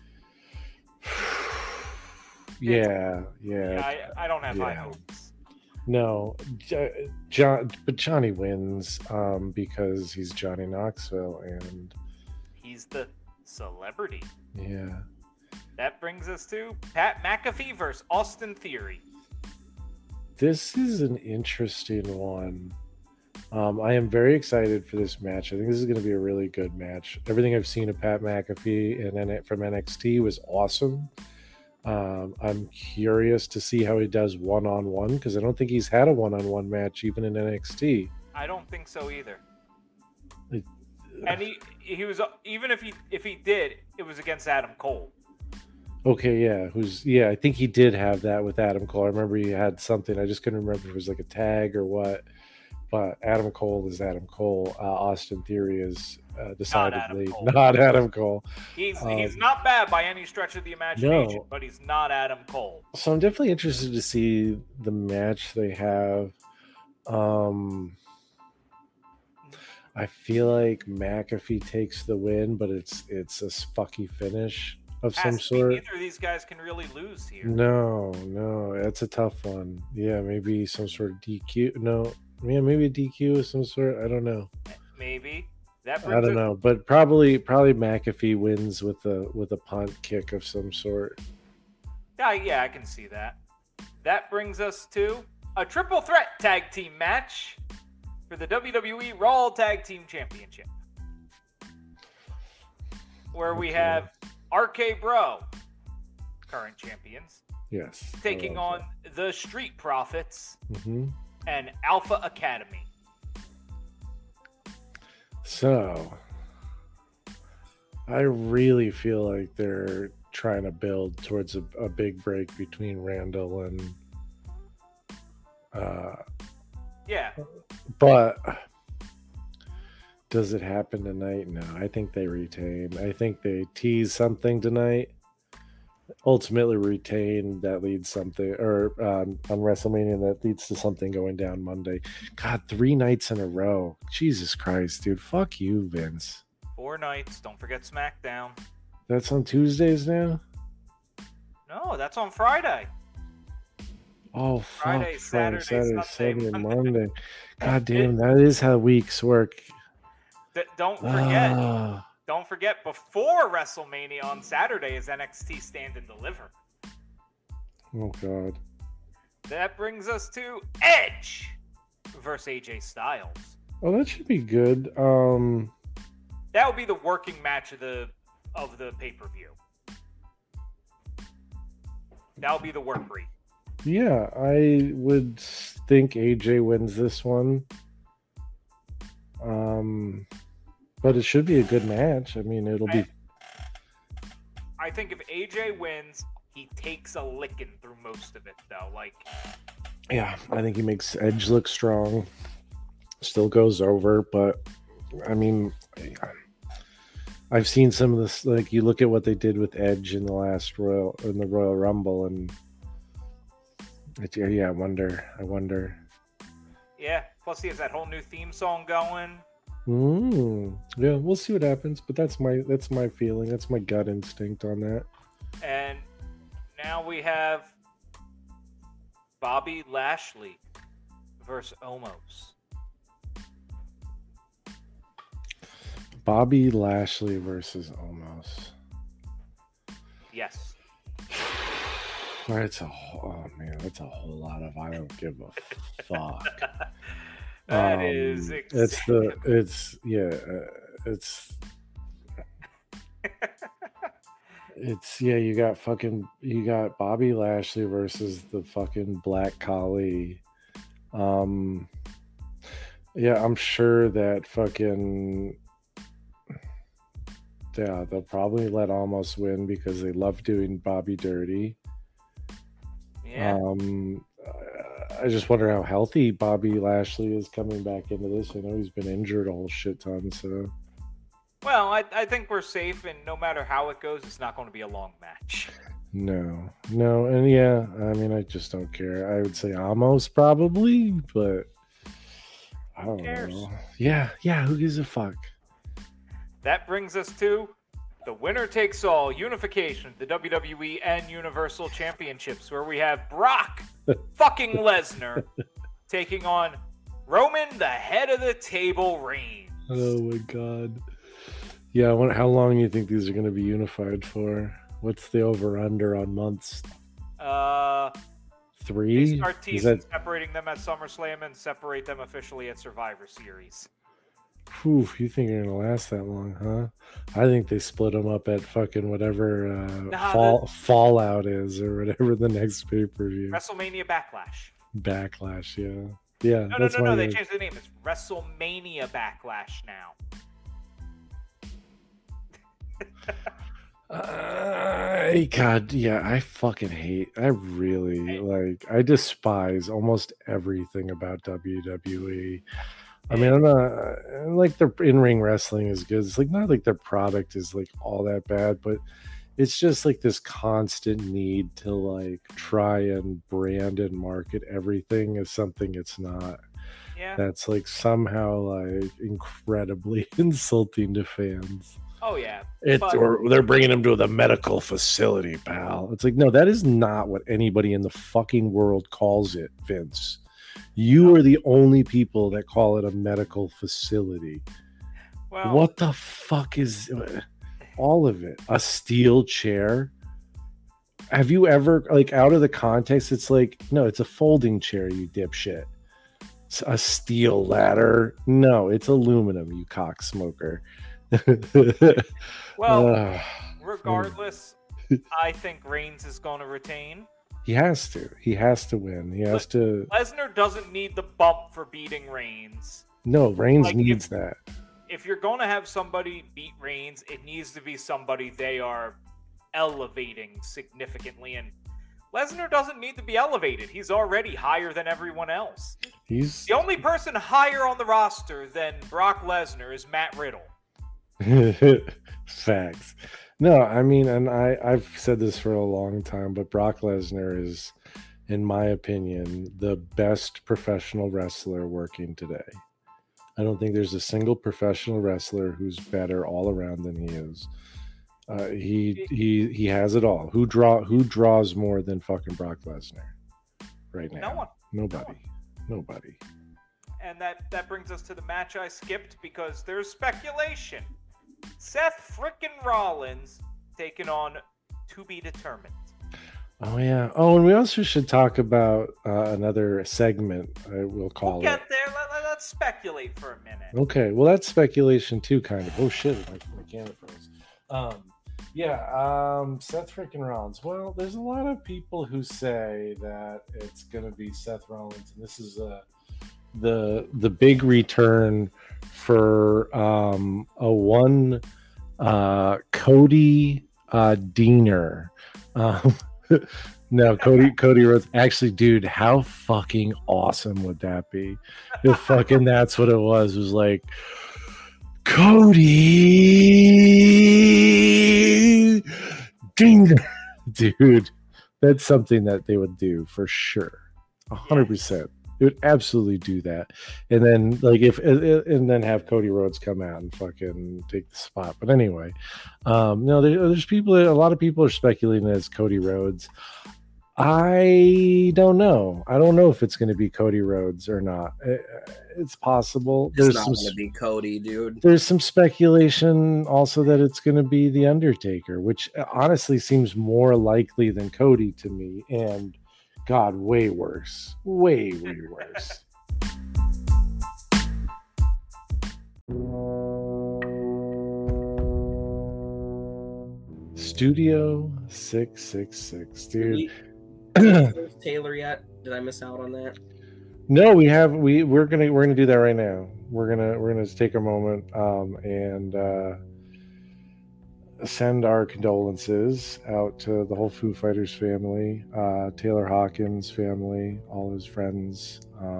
yeah. I don't have high Yeah. hopes. No, but Johnny wins because he's Johnny Knoxville, and He's the celebrity. yeah. That brings us to Pat McAfee versus Austin Theory. This is an interesting one. I am very excited for this match. I think this is going to be a really good match. Everything I've seen of Pat McAfee and then from NXT was awesome. I'm curious to see how he does one-on-one because I don't think he's had a one-on-one match even in NXT. I don't think so either. It- And he was, even if he did, it was against Adam Cole. Okay, yeah. I think he did have that with Adam Cole. I remember he had something. I just couldn't remember if it was like a tag or what. But Adam Cole is Adam Cole. Austin Theory is decidedly not Adam Cole. He's not bad by any stretch of the imagination, but he's not Adam Cole. So I'm definitely interested to see the match they have. I feel like McAfee takes the win, but it's a fucky finish of some sort. Neither of these guys can really lose here. No, that's a tough one. Yeah, maybe some sort of DQ. No, yeah, maybe a DQ of some sort. I don't know. Maybe I don't know, but probably McAfee wins with a punt kick of some sort. Yeah, I can see that. That brings us to a triple threat tag team match for the WWE Raw Tag Team Championship, where we have RK Bro, current champions, yes, taking on the Street Profits Mm-hmm. and Alpha Academy. So, I really feel like they're trying to build towards a big break between Randall and Yeah. But does it happen tonight? No, I think they retain. I think they tease something tonight. Ultimately retain that leads something, or on WrestleMania that leads to something going down Monday. God, 3 nights in a row. Jesus Christ, dude. Fuck you, Vince. 4 nights. Don't forget SmackDown. That's on Tuesdays now? No, that's on Friday. Oh, Friday, fuck. Saturday, Sunday, Monday. God damn, that is how weeks work. Don't forget. Don't forget, before WrestleMania on Saturday is NXT Stand and Deliver. Oh, God. That brings us to Edge versus AJ Styles. Oh, that should be good. That would be the working match of the pay-per-view. That would be the work rate. Yeah, I would think AJ wins this one. But it should be a good match. I mean, it'll be. I think if AJ wins, he takes a licking through most of it, though. Yeah, I think he makes Edge look strong. Still goes over, but I mean, I've seen some of this. Like, you look at what they did with Edge in the Royal Rumble, and I wonder. Yeah. Plus, he has that whole new theme song going. Yeah, we'll see what happens, but that's my feeling. That's my gut instinct on that. And now we have Bobby Lashley versus Omos. Bobby Lashley versus Omos. Yes. That's a whole lot of I don't give a fuck. That is you got Bobby Lashley versus the fucking Black Khali. I'm sure that fucking they'll probably let Omos win because they love doing Bobby dirty. Yeah. I just wonder how healthy Bobby Lashley is coming back into this. I know he's been injured a whole shit ton, so. Well, I think we're safe, and no matter how it goes, it's not going to be a long match. No, and yeah, I mean, I just don't care. I would say Omos probably, but I don't know. Yeah, who gives a fuck? That brings us to the winner takes all unification of the WWE and Universal Championships, where we have Brock fucking Lesnar taking on Roman, the head of the table, Reigns. Oh my god. Yeah, I wonder how long you think these are going to be unified for. What's the over-under on months? 3? They start teasing separating them at SummerSlam and separate them officially at Survivor Series. Phew, you think you're going to last that long, huh? I think they split them up at fucking whatever Fallout is or whatever the next pay-per-view. WrestleMania Backlash. Backlash, yeah. Yeah, No, that's no. They my changed the name. It's WrestleMania Backlash now. God, yeah, I fucking hate. I really I despise almost everything about WWE. I mean, I'm not like their in-ring wrestling is good. It's like not like their product is like all that bad, but it's just like this constant need to like try and brand and market everything as something it's not. Yeah. That's like somehow like incredibly insulting to fans. Oh yeah. Or they're bringing him to the medical facility, pal. It's like, no, that is not what anybody in the fucking world calls it, Vince. You are the only people that call it a medical facility. Well, what the fuck is all of it? A steel chair? Have you ever, like, out of the context, it's like, no, it's a folding chair, you dipshit. It's a steel ladder? No, it's aluminum, you cocksmoker. Well, regardless, I think Reigns is going to retain. He has to. He has to win. He has to. Lesnar doesn't need the bump for beating Reigns. No, Reigns Like, needs that. If you're going to have somebody beat Reigns, it needs to be somebody they are elevating significantly. And Lesnar doesn't need to be elevated. He's already higher than everyone else. He's The only person higher on the roster than Brock Lesnar is Matt Riddle. Facts. No, I mean, and I've said this for a long time, but Brock Lesnar is, in my opinion, the best professional wrestler working today. I don't think there's a single professional wrestler who's better all around than he is. He has it all. Who draws more than fucking Brock Lesnar right now? No one. Nobody. And that brings us to the match I skipped because there's speculation. Seth frickin' Rollins taking on To Be Determined. Oh yeah. Oh, and we also should talk about another segment. We'll call We'll get there. Let's speculate for a minute. Okay. Well, that's speculation too, kind of. Oh shit! My camera froze. Seth freaking Rollins. Well, there's a lot of people who say that it's gonna be Seth Rollins, and this is the big return for a one Cody Deaner. No, Cody Rhodes. Actually, dude, how fucking awesome would that be? If fucking that's what it was. It was like Cody Deaner. Dude, that's something that they would do for sure. 100%. They would absolutely do that, and then and then have Cody Rhodes come out and fucking take the spot. But anyway, no, there's people. A lot of people are speculating that it's Cody Rhodes. I don't know. I don't know if it's going to be Cody Rhodes or not. It's possible. It's not going to be Cody, dude. There's some speculation also that it's going to be The Undertaker, which honestly seems more likely than Cody to me. And God, way worse. Way worse. Studio 666, dude. Taylor yet? Did I miss out on that? No, we're gonna do that right now. We're gonna take a moment and send our condolences out to the whole Foo Fighters family, Taylor Hawkins family, all his friends,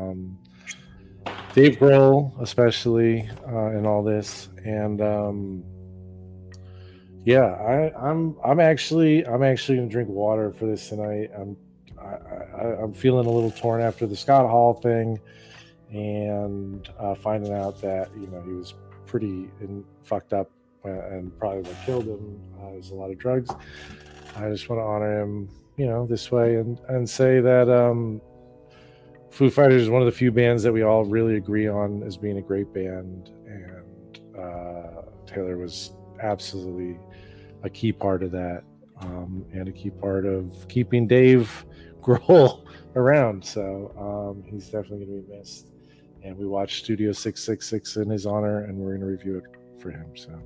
Dave Grohl especially, in all this. And I'm actually gonna drink water for this tonight. I'm feeling a little torn after the Scott Hall thing, and finding out that he was pretty fucked up and probably what killed him was a lot of drugs. I just want to honor him, this way, and say that Foo Fighters is one of the few bands that we all really agree on as being a great band, and Taylor was absolutely a key part of that, and a key part of keeping Dave Grohl around. So he's definitely going to be missed. And we watched Studio 666 in his honor, and we're going to review it for him. So.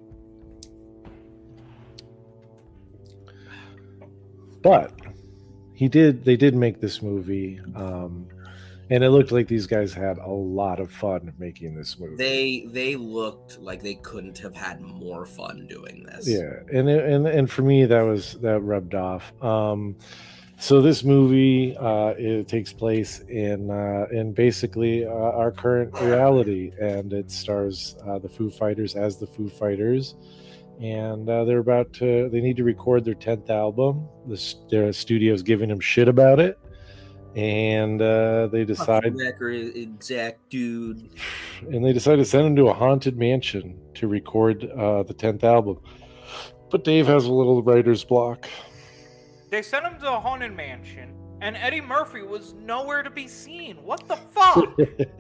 But They did make this movie, and it looked like these guys had a lot of fun making this movie. They looked like they couldn't have had more fun doing this. Yeah, and for me that rubbed off. So this movie it takes place in basically our current reality, and it stars the Foo Fighters as the Foo Fighters, and they need to record their 10th album. Their studio's giving them shit about it, and they decide exact dude, and they decide to send him to a haunted mansion to record the 10th album. But Dave has a little writer's block. They sent him to a haunted mansion, and Eddie Murphy was nowhere to be seen. What the fuck?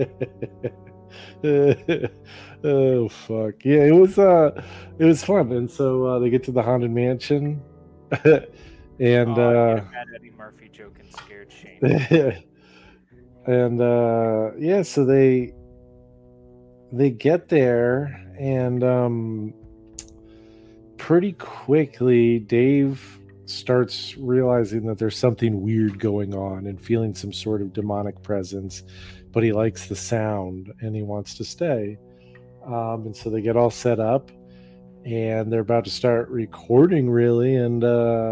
Oh fuck! Yeah, it was fun, and so they get to the haunted mansion, and bad Eddie Murphy joke and scared Shane. and yeah, so they get there, and pretty quickly Dave starts realizing that there's something weird going on and feeling some sort of demonic presence, but he likes the sound and he wants to stay. And so they get all set up and they're about to start recording, really. And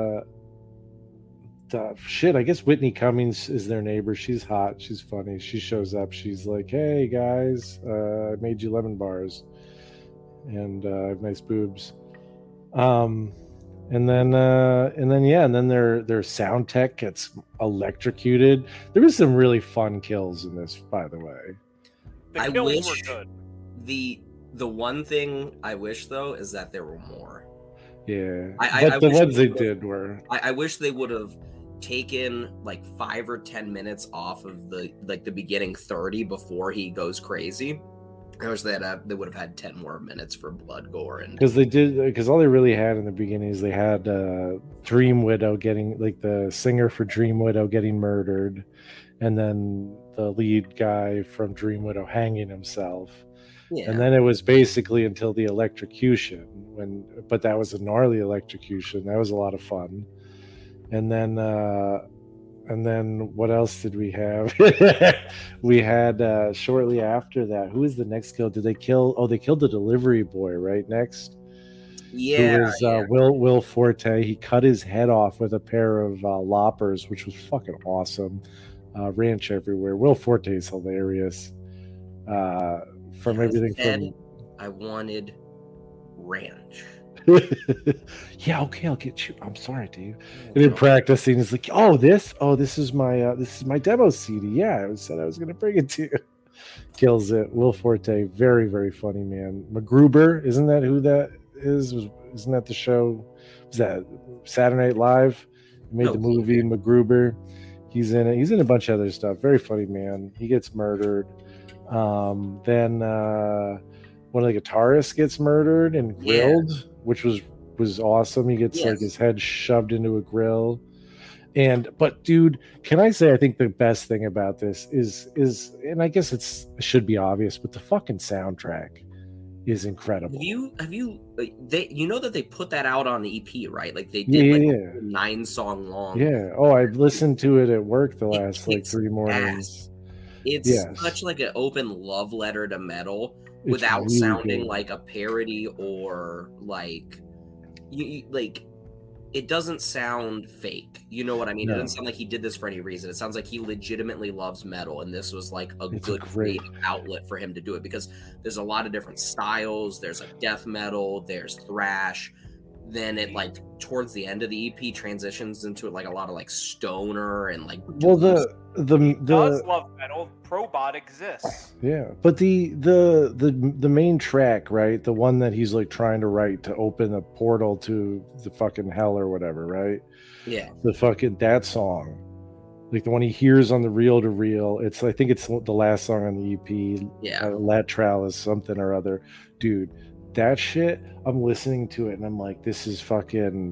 I guess Whitney Cummings is their neighbor. She's hot, she's funny, she shows up, she's like, "Hey guys, I made you lemon bars and I have nice boobs." And then their sound tech gets electrocuted. There was some really fun kills in this, by the way. The kills were good. The one thing I wish though is that there were more. Yeah, but the ones they did were. I wish they would have taken like 5 or 10 minutes off of the beginning 30 before he goes crazy. I wish they would have had 10 more minutes for blood, gore, and because all they really had in the beginning is they had Dream Widow getting, like, the singer for Dream Widow getting murdered, and then the lead guy from Dream Widow hanging himself. Yeah. And then it was basically until the electrocution, but that was a gnarly electrocution. That was a lot of fun. And then what else did we have? We had shortly after that, who was the next kill? Did they kill? Oh, they killed the delivery boy right next. Yeah, who was Will Forte. He cut his head off with a pair of loppers, which was fucking awesome. Ranch everywhere. Will Forte is hilarious. From everything from I wanted ranch. Yeah, okay, I'll get you. I'm sorry, Dave. And in practicing, he's like, this is my demo CD. Yeah, I said I was gonna bring it to you. Kills it. Will Forte, very, very funny man. MacGruber, isn't that who that is? Isn't that the show? Was that Saturday Night Live? He made the movie MacGruber. He's in it. He's in a bunch of other stuff. Very funny man. He gets murdered. Then one of the guitarists gets murdered and grilled, which was awesome. He gets like his head shoved into a grill. But dude, can I say, I think the best thing about this is, and I guess it should be obvious, but the fucking soundtrack is incredible. Have you you know that they put that out on the EP, right? Like they did a 9-song long. Yeah. Oh, I've listened to it at work the last 3 mornings. It's such like an open love letter to metal without really sounding good. Like a parody or like it doesn't sound fake. You know what I mean? No. It doesn't sound like he did this for any reason. It sounds like he legitimately loves metal, and this was like a good creative outlet for him to do it, because there's a lot of different styles. There's like death metal, there's thrash. Then it like towards the end of the EP transitions into like a lot of like stoner and like. Well, the does love metal. Probot exists. Yeah, but the main track, right? The one that he's like trying to write to open a portal to the fucking hell or whatever, right? Yeah. The fucking that song, like the one he hears on the reel to reel. I think it's the last song on the EP. Yeah. Lateral is something or other, dude. That shit, I'm listening to it and I'm like, this is like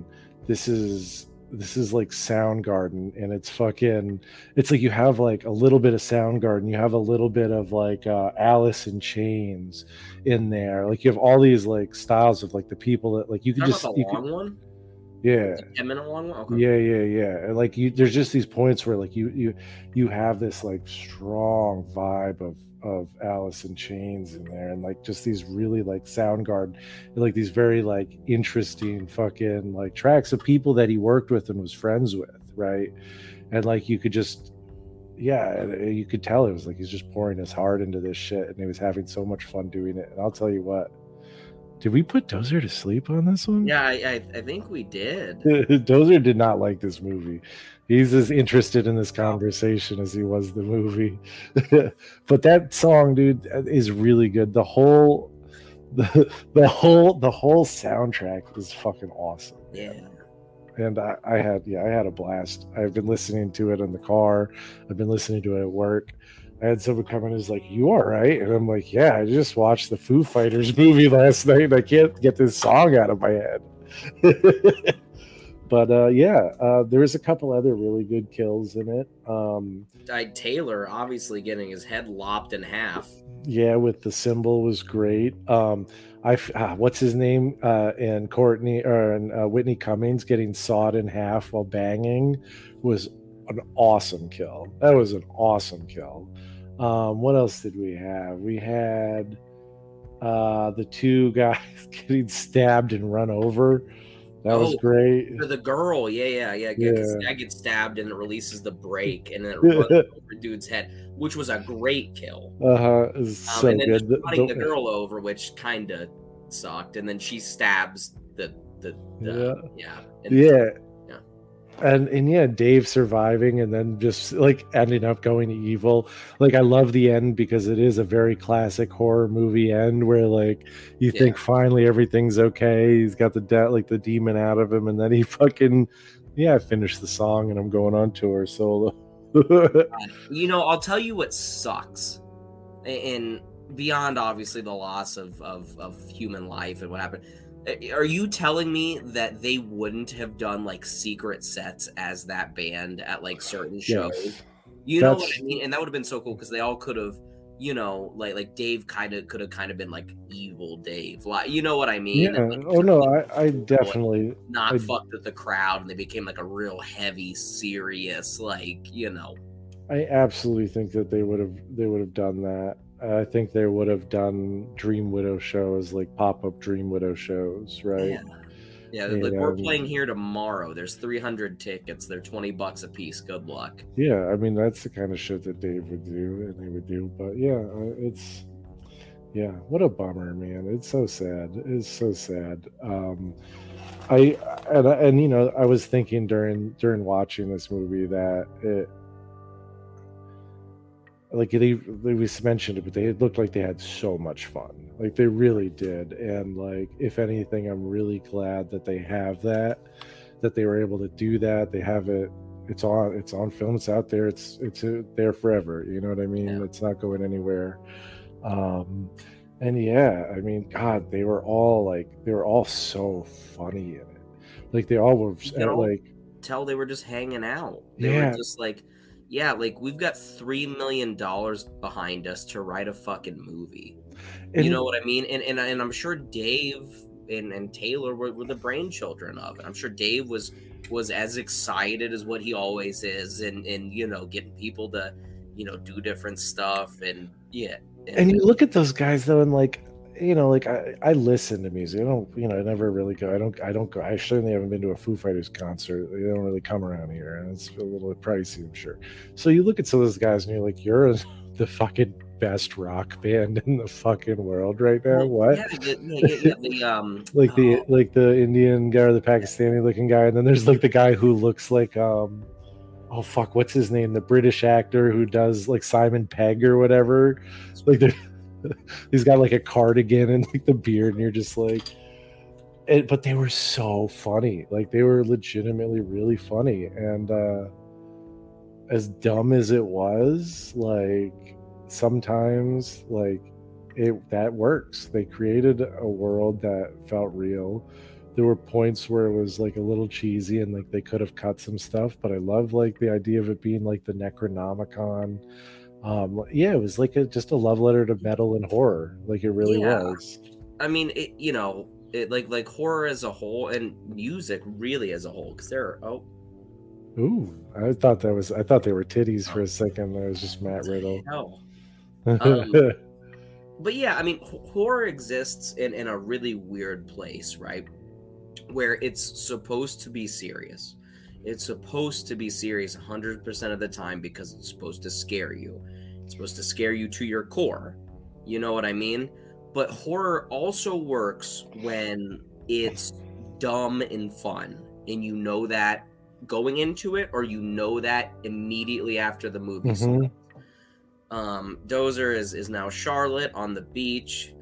Soundgarden, and it's like you have like a little bit of Soundgarden, you have a little bit of like Alice in Chains in there, like you have all these like styles of like the people that like you can just long one. Yeah. 10-minute long one? Okay. Yeah. And like there's just these points where like you have this like strong vibe of Alice in Chains in there, and like just these really like Soundgarden, like these very like interesting fucking like tracks of people that he worked with and was friends with, right? And like you could just you could tell it was like he's just pouring his heart into this shit, and he was having so much fun doing it. And I'll tell you what, did we put Dozer to sleep on this one? Yeah, I think we did. Dozer did not like this movie. He's as interested in this conversation as he was the movie. But that song, dude, is really good. The whole soundtrack is fucking awesome. Yeah. And I had a blast. I've been listening to it in the car. I've been listening to it at work. I had someone come in and was like, "You all right?" And I'm like, "Yeah, I just watched the Foo Fighters movie last night and I can't get this song out of my head." But there was a couple other really good kills in it. Taylor obviously getting his head lopped in half. Yeah, with the symbol was great. What's his name? And Courtney and Whitney Cummings getting sawed in half while banging was an awesome kill. That was an awesome kill. What else did we have? We had the two guys getting stabbed and run over. That was great. For the girl, yeah. That gets stabbed and it releases the brake and then it runs over dude's head, which was a great kill. So and then good. Just running the girl over, which kind of sucked, and then she stabs And Dave surviving and then just like ending up going evil. Like I love the end because it is a very classic horror movie end where like you think finally everything's okay. He's got the demon out of him, and then he fucking finished the song and I'm going on tour solo. I'll tell you what sucks, and beyond obviously the loss of human life and what happened. Are you telling me that they wouldn't have done like secret sets as that band at like certain shows? Yes. You know what I mean? And that would have been so cool because they all could have, like Dave could have been like evil Dave. Like, you know what I mean? Yeah. And, like, I definitely fucked with the crowd, and they became like a real heavy, serious, like, I absolutely think that they would have done that. I think they would have done Dream Widow shows, like pop-up Dream Widow shows, right? Yeah. Like we're playing here tomorrow. There's 300 tickets. They're $20 a piece. Good luck. Yeah, I mean that's the kind of shit that Dave would do and they would do. But what a bummer, man. It's so sad. It's so sad. I was thinking during watching this movie that it. Like they mentioned it, but they looked like they had so much fun. Like they really did. And like, if anything, I'm really glad that they have that they were able to do that. They have it. It's on film. It's out there. It's there forever. You know what I mean? Yeah. It's not going anywhere. I mean, God, they were all so funny in it. Like they all were tell they were just hanging out. They were just like, like we've got $3 million behind us to write a fucking movie. You know what I mean? And I'm sure Dave and Taylor were the brainchildren of it. I'm sure Dave was as excited as what he always is, and getting people to do different stuff and And you look at those guys though, and like. I listen to music. I don't, I never really go. I don't go. I certainly haven't been to a Foo Fighters concert. They don't really come around here, and it's a little bit pricey, I'm sure. So you look at some of those guys, and you're like, you're the fucking best rock band in the fucking world right now. What? Like the Indian guy or the Pakistani looking guy, and then there's like the guy who looks like what's his name? The British actor who does like Simon Pegg or whatever. Like he's got like a cardigan and like the beard, and you're just like, but they were so funny. Like they were legitimately really funny, and as dumb as it was, like sometimes like that works. They created a world that felt real. There were points where it was like a little cheesy and like they could have cut some stuff, but I love like the idea of it being like the Necronomicon. It was like just a love letter to metal and horror. Like it really was. I mean, like horror as a whole and music really as a whole, because there are Ooh, I thought they were titties for a second. That was just Matt Riddle. hell. But yeah, I mean, horror exists in a really weird place, right? Where it's supposed to be serious. It's supposed to be serious 100% of the time because it's supposed to scare you. It's supposed to scare you to your core. You know what I mean? But horror also works when it's dumb and fun. And you know that going into it, or you know that immediately after the movie starts. Dozer is now Charlotte on the beach.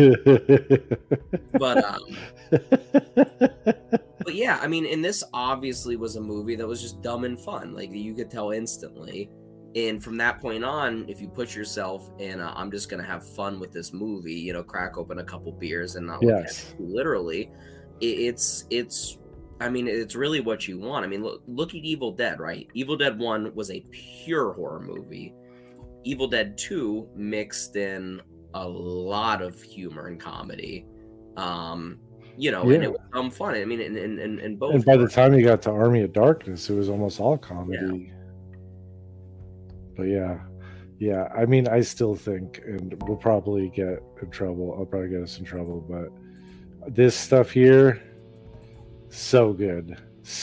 But yeah, I mean, and this obviously was a movie that was just dumb and fun. Like, you could tell instantly. And from that point on, if you put yourself in, I'm just going to have fun with this movie, you know, crack open a couple beers and not look at it literally, it's I mean, it's really what you want. I mean, look at Evil Dead, right? Evil Dead 1 was a pure horror movie. Evil Dead 2 mixed in a lot of humor and comedy. You know, and it was fun. I mean, in both. And by the time you got to Army of Darkness, it was almost all comedy. Yeah. But yeah. I mean, I still think, and we'll probably get in trouble. I'll probably get us in trouble, but this stuff here, so good.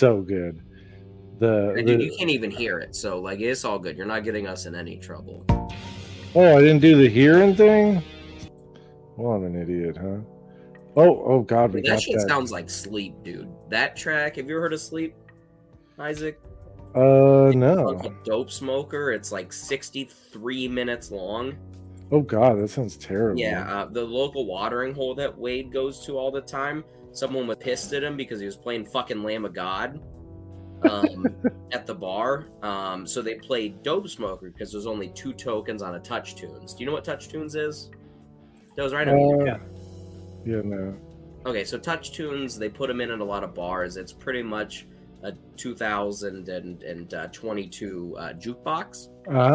Dude, you can't even hear it, so like it's all good. You're not getting us in any trouble. Oh, I didn't do the hearing thing? Well, I'm an idiot, huh? Oh God, we got that. That shit sounds like Sleep, dude. That track, have you ever heard of Sleep, Isaac? No. Dope Smoker. It's like 63 minutes long. Oh God, that sounds terrible. Yeah, the local watering hole that Wade goes to all the time, someone was pissed at him because he was playing fucking Lamb of God at the bar. So they played Dope Smoker because there's only 2 tokens on a Touch Tunes. Do you know what Touch Tunes is? That was right on. Yeah, no. Okay, so Touch Tunes, they put them in at a lot of bars. It's pretty much a 2022 jukebox.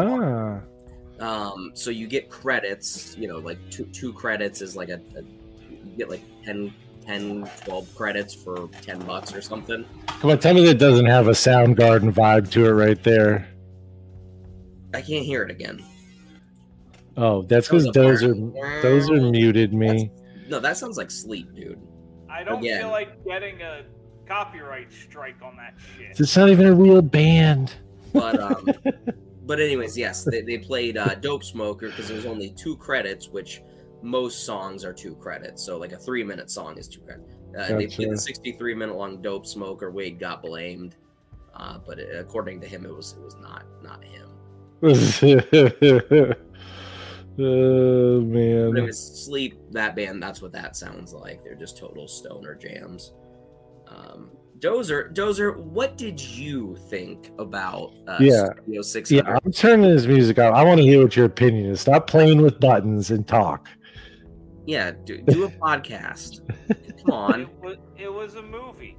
So you get credits, you know, like two credits is like you get like 10, 12 credits for $10 or something. Come on, tell me that doesn't have a Soundgarden vibe to it right there. I can't hear it again. Oh, that's because Dozer muted me. That sounds like Sleep, dude. I don't feel like getting a copyright strike on that shit. It's not even a real band. But anyways, yes, they played Dope Smoker because there's only 2 credits, which most songs are 2 credits. So like a 3-minute song is 2 credits. They played the 63-minute long Dope Smoker. Wade got blamed, but according to him, it was not him. Oh man! But it was Sleep. That band. That's what that sounds like. They're just total stoner jams. Dozer, what did you think about Studio 600? Yeah, I'm turning this music on. I want to hear what your opinion is. Stop playing with buttons and talk. Yeah, do a podcast. Come on. It was a movie.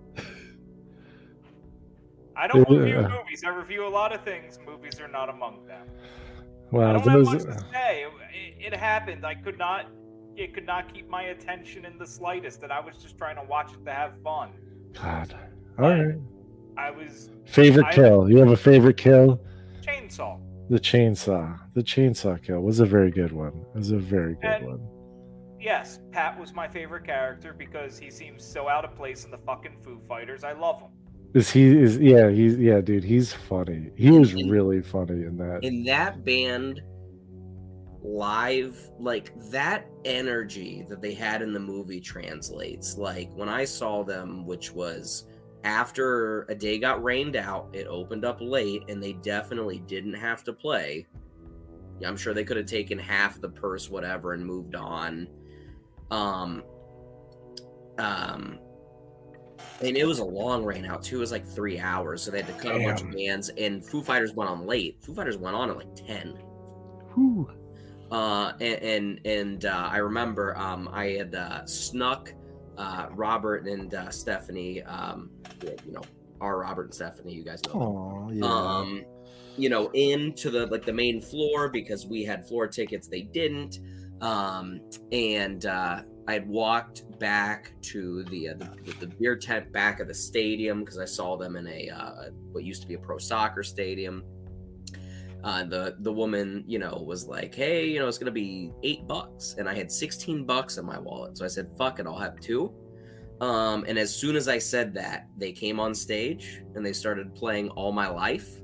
I don't review movies. I review a lot of things. Movies are not among them. Well, I don't have much to say. It happened. It could not keep my attention in the slightest. And I was just trying to watch it to have fun. God. All right. Favorite kill. You have a favorite kill? Chainsaw. The chainsaw kill was a very good one. It was a very good one. Yes, Pat was my favorite character because he seems so out of place in the fucking Foo Fighters. I love him. Dude, he's funny. He was really funny in that. In that band live, like that energy that they had in the movie translates. Like when I saw them, which was after A Day Got Rained Out, it opened up late and they definitely didn't have to play. Yeah, I'm sure they could have taken half the purse, whatever, and moved on. And it was a long rain out too. It was like 3 hours, so they had to cut a bunch of bands. And Foo Fighters went on late. Foo Fighters went on at like 10. Whew. I remember I had snuck Robert and Stephanie. Our Robert and Stephanie. You guys know. Oh, yeah. Into the main floor because we had floor tickets. They didn't. And I had walked back to the beer tent back of the stadium because I saw them in a what used to be a pro soccer stadium. The woman, was like, "Hey, it's gonna be $8," and I had $16 in my wallet, so I said, "Fuck it, I'll have two." And as soon as I said that, they came on stage and they started playing "All My Life."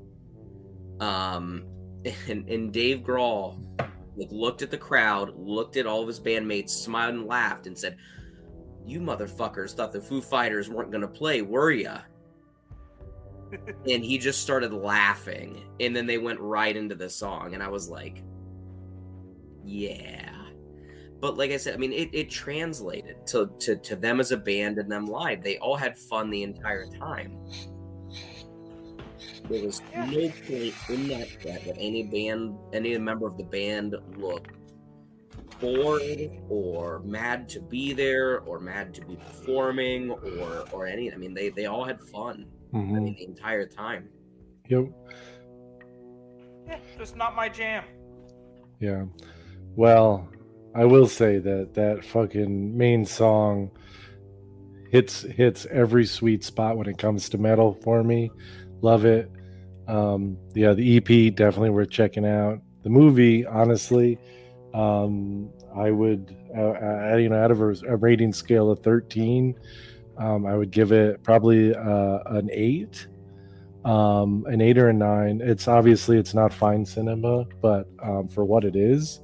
And Dave Grohl looked at the crowd, looked at all of his bandmates, smiled and laughed, and said, "You motherfuckers thought the Foo Fighters weren't going to play, were ya?" And he just started laughing, and then they went right into the song, and I was like, yeah. But like I said, I mean, it translated to them as a band and them live. They all had fun the entire time. There was no point in that set that any member of the band looked bored or mad to be there or mad to be performing or any. I mean, they all had fun. Mm-hmm. I mean, the entire time. Yep. Yeah, just not my jam. Yeah. Well, I will say that fucking main song hits every sweet spot when it comes to metal for me. Love it. Yeah, the EP definitely worth checking out. The movie, honestly, I would, out of a rating scale of 13, I would give it probably an 8, an 8 or a 9. It's obviously it's not fine cinema, but for what it is,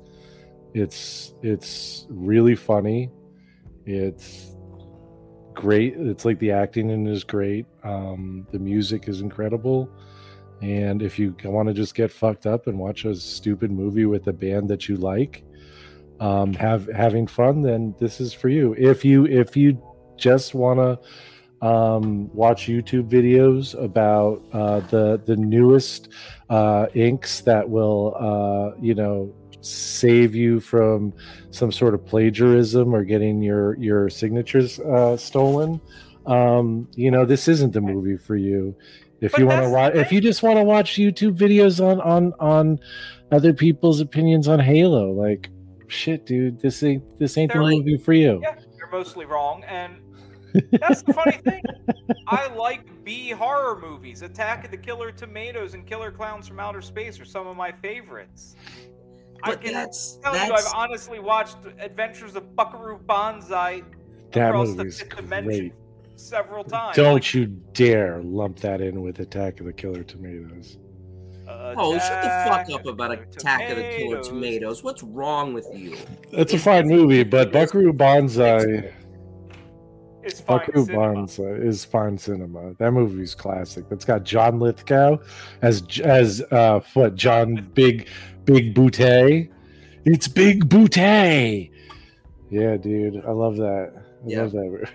it's really funny. It's great. It's like the acting in it is great. The music is incredible. And if you want to just get fucked up and watch a stupid movie with a band that you like, having fun, then this is for you. If you just want to watch YouTube videos about the newest inks that will save you from some sort of plagiarism or getting your signatures stolen, this isn't the movie for you. If you want to watch, if you just want to watch YouTube videos on other people's opinions on Halo, like, shit, dude, this ain't the movie for you. Yeah, you're mostly wrong, and that's the funny thing. I like B horror movies. Attack of the Killer Tomatoes and Killer Clowns from Outer Space are some of my favorites. But I've honestly watched Adventures of Buckaroo Banzai across the Fifth Dimension several times. Don't you dare lump that in with Attack of the Killer Tomatoes. Shut the fuck up about Attack of the Killer Tomatoes. What's wrong with you? It's a fine movie, but Buckaroo Banzai is fine cinema. That movie's classic. That's got John Lithgow as John Big Boutte. It's Big Boutte. Yeah, dude, I love that. I love that movie.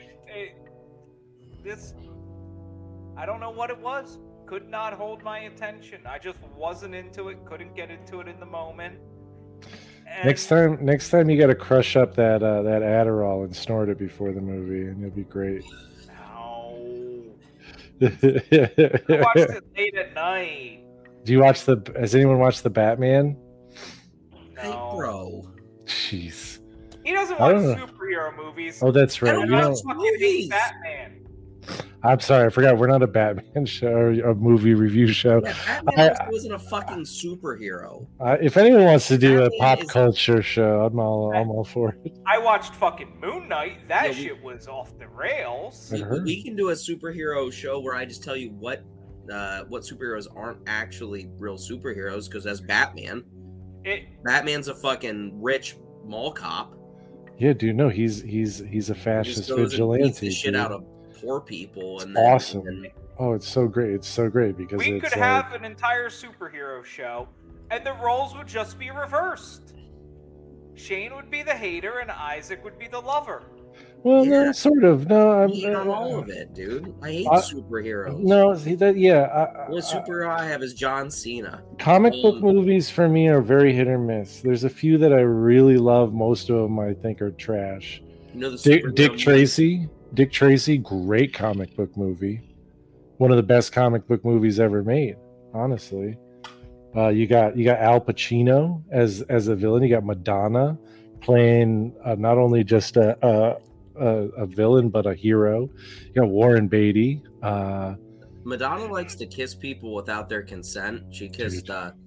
I don't know what it was. Could not hold my attention. I just wasn't into it. Couldn't get into it in the moment. And next time you got to crush up that Adderall and snort it before the movie, and you'll be great. No. I watched it late at night. Has anyone watched the Batman? No. Hey, bro. Jeez. He doesn't watch superhero movies. Oh, that's right. I don't fucking hate Batman. I'm sorry, I forgot. We're not a Batman show or a movie review show. Yeah, Batman wasn't a fucking superhero. If anyone wants to do a pop culture show, I'm all for it. I watched fucking Moon Knight. That shit was off the rails. We can do a superhero show where I just tell you what superheroes aren't actually real superheroes, because that's Batman. Batman's a fucking rich mall cop. Yeah, dude. No, he's a fascist vigilante. Beats the shit out of poor people, and awesome. Oh, it's so great. It's so great because we could have an entire superhero show, and the roles would just be reversed. Shane would be the hater, and Isaac would be the lover. Well, no, sort of. No, I'm on all of it, dude. I hate superheroes. No, the only superhero I have is John Cena. Comic book movies for me are very hit or miss. There's a few that I really love. Most of them I think are trash. Dick Tracy. Dick Tracy, great comic book movie. One of the best comic book movies ever made, honestly. You got Al Pacino as a villain. You got Madonna, playing not only just a villain but a hero. You got Warren Beatty. Madonna likes to kiss people without their consent. She kissed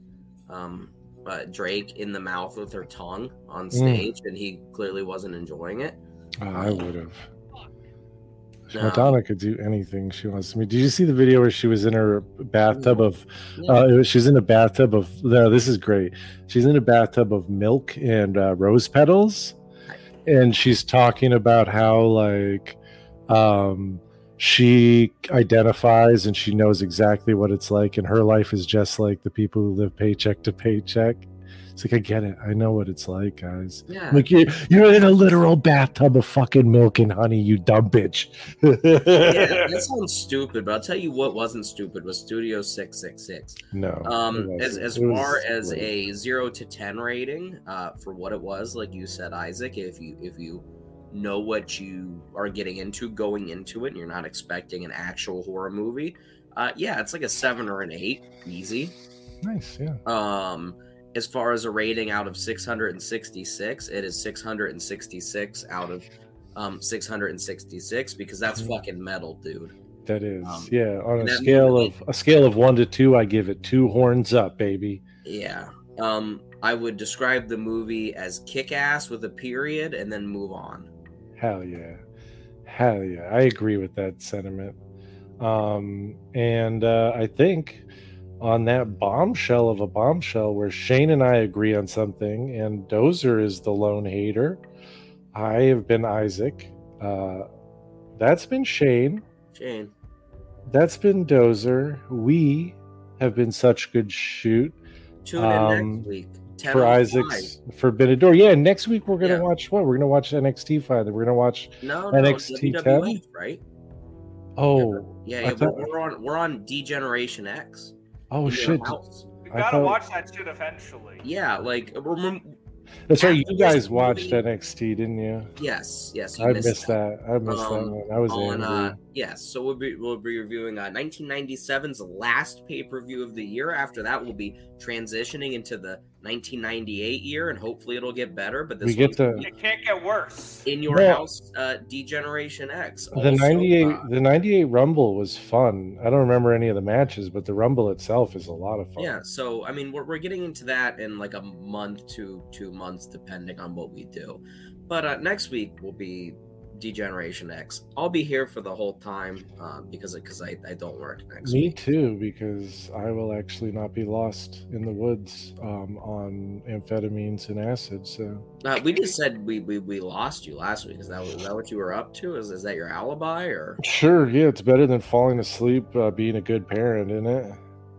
Drake in the mouth with her tongue on stage, and he clearly wasn't enjoying it. I would have. Madonna could do anything she wants to me. Did you see the video where she was in her bathtub of she's in a bathtub of no, this is great. She's in a bathtub of milk and rose petals, and she's talking about how like she identifies and she knows exactly what it's like, and her life is just like the people who live paycheck to paycheck. It's like, I get it. I know what it's like, guys. Yeah. Like you're in a literal bathtub of fucking milk and honey, you dumb bitch. Yeah, that sounds stupid, but I'll tell you what wasn't stupid was Studio 666. No. As far as a 0 to 10 rating, for what it was, like you said, Isaac, if you know what you are getting into going into it, and you're not expecting an actual horror movie, yeah, it's like a 7 or an 8, easy. Nice, yeah. As far as a rating out of 666, it is 666 out of 666 because that's fucking metal, dude. That is, yeah. On a scale of 1 to 2, I give it 2 horns up, baby. Yeah. I would describe the movie as kick-ass with a period and then move on. Hell yeah. I agree with that sentiment. And I think on that bombshell of a bombshell where Shane and I agree on something and Dozer is the lone hater, I have been Isaac. That's been Shane. That's been Dozer. We have been Such Good Shoot. Tune in next week. For Isaac's Forbidden Door. Yeah, next week we're gonna watch what? We're gonna watch NXT 5. We're gonna watch NXT 10, right? Oh, yeah. We're on D-Generation X. Oh shit! We gotta watch that shit eventually. Yeah, like that's right. You guys watched NXT, didn't you? Yes. I missed that. I missed that one. I was angry. Yes, so we'll be reviewing 1997's last pay-per-view of the year. After that, we'll be transitioning into the 1998 year, and hopefully it'll get better. But it can't get worse. In Your House, D-Generation X. The 98 Rumble was fun. I don't remember any of the matches, but the Rumble itself is a lot of fun. Yeah, so I mean, we're getting into that in like a month to 2 months, depending on what we do. But next week will be D-Generation X. I'll be here for the whole time because I don't work next week. Me too, because I will actually not be lost in the woods on amphetamines and acid. So we just said we lost you last week. Is that what you were up to? Is that your alibi or? Sure, yeah, it's better than falling asleep being a good parent, isn't it?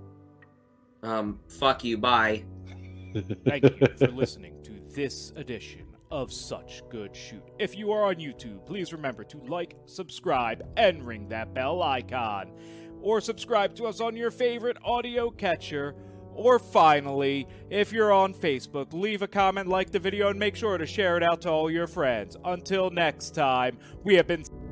Fuck you. Bye. Thank you for listening to this edition of Such Good Shoot. If you are on YouTube, please remember to like, subscribe, and ring that bell icon. Or subscribe to us on your favorite audio catcher. Or finally, if you're on Facebook, leave a comment, like the video, and make sure to share it out to all your friends. Until next time, we have been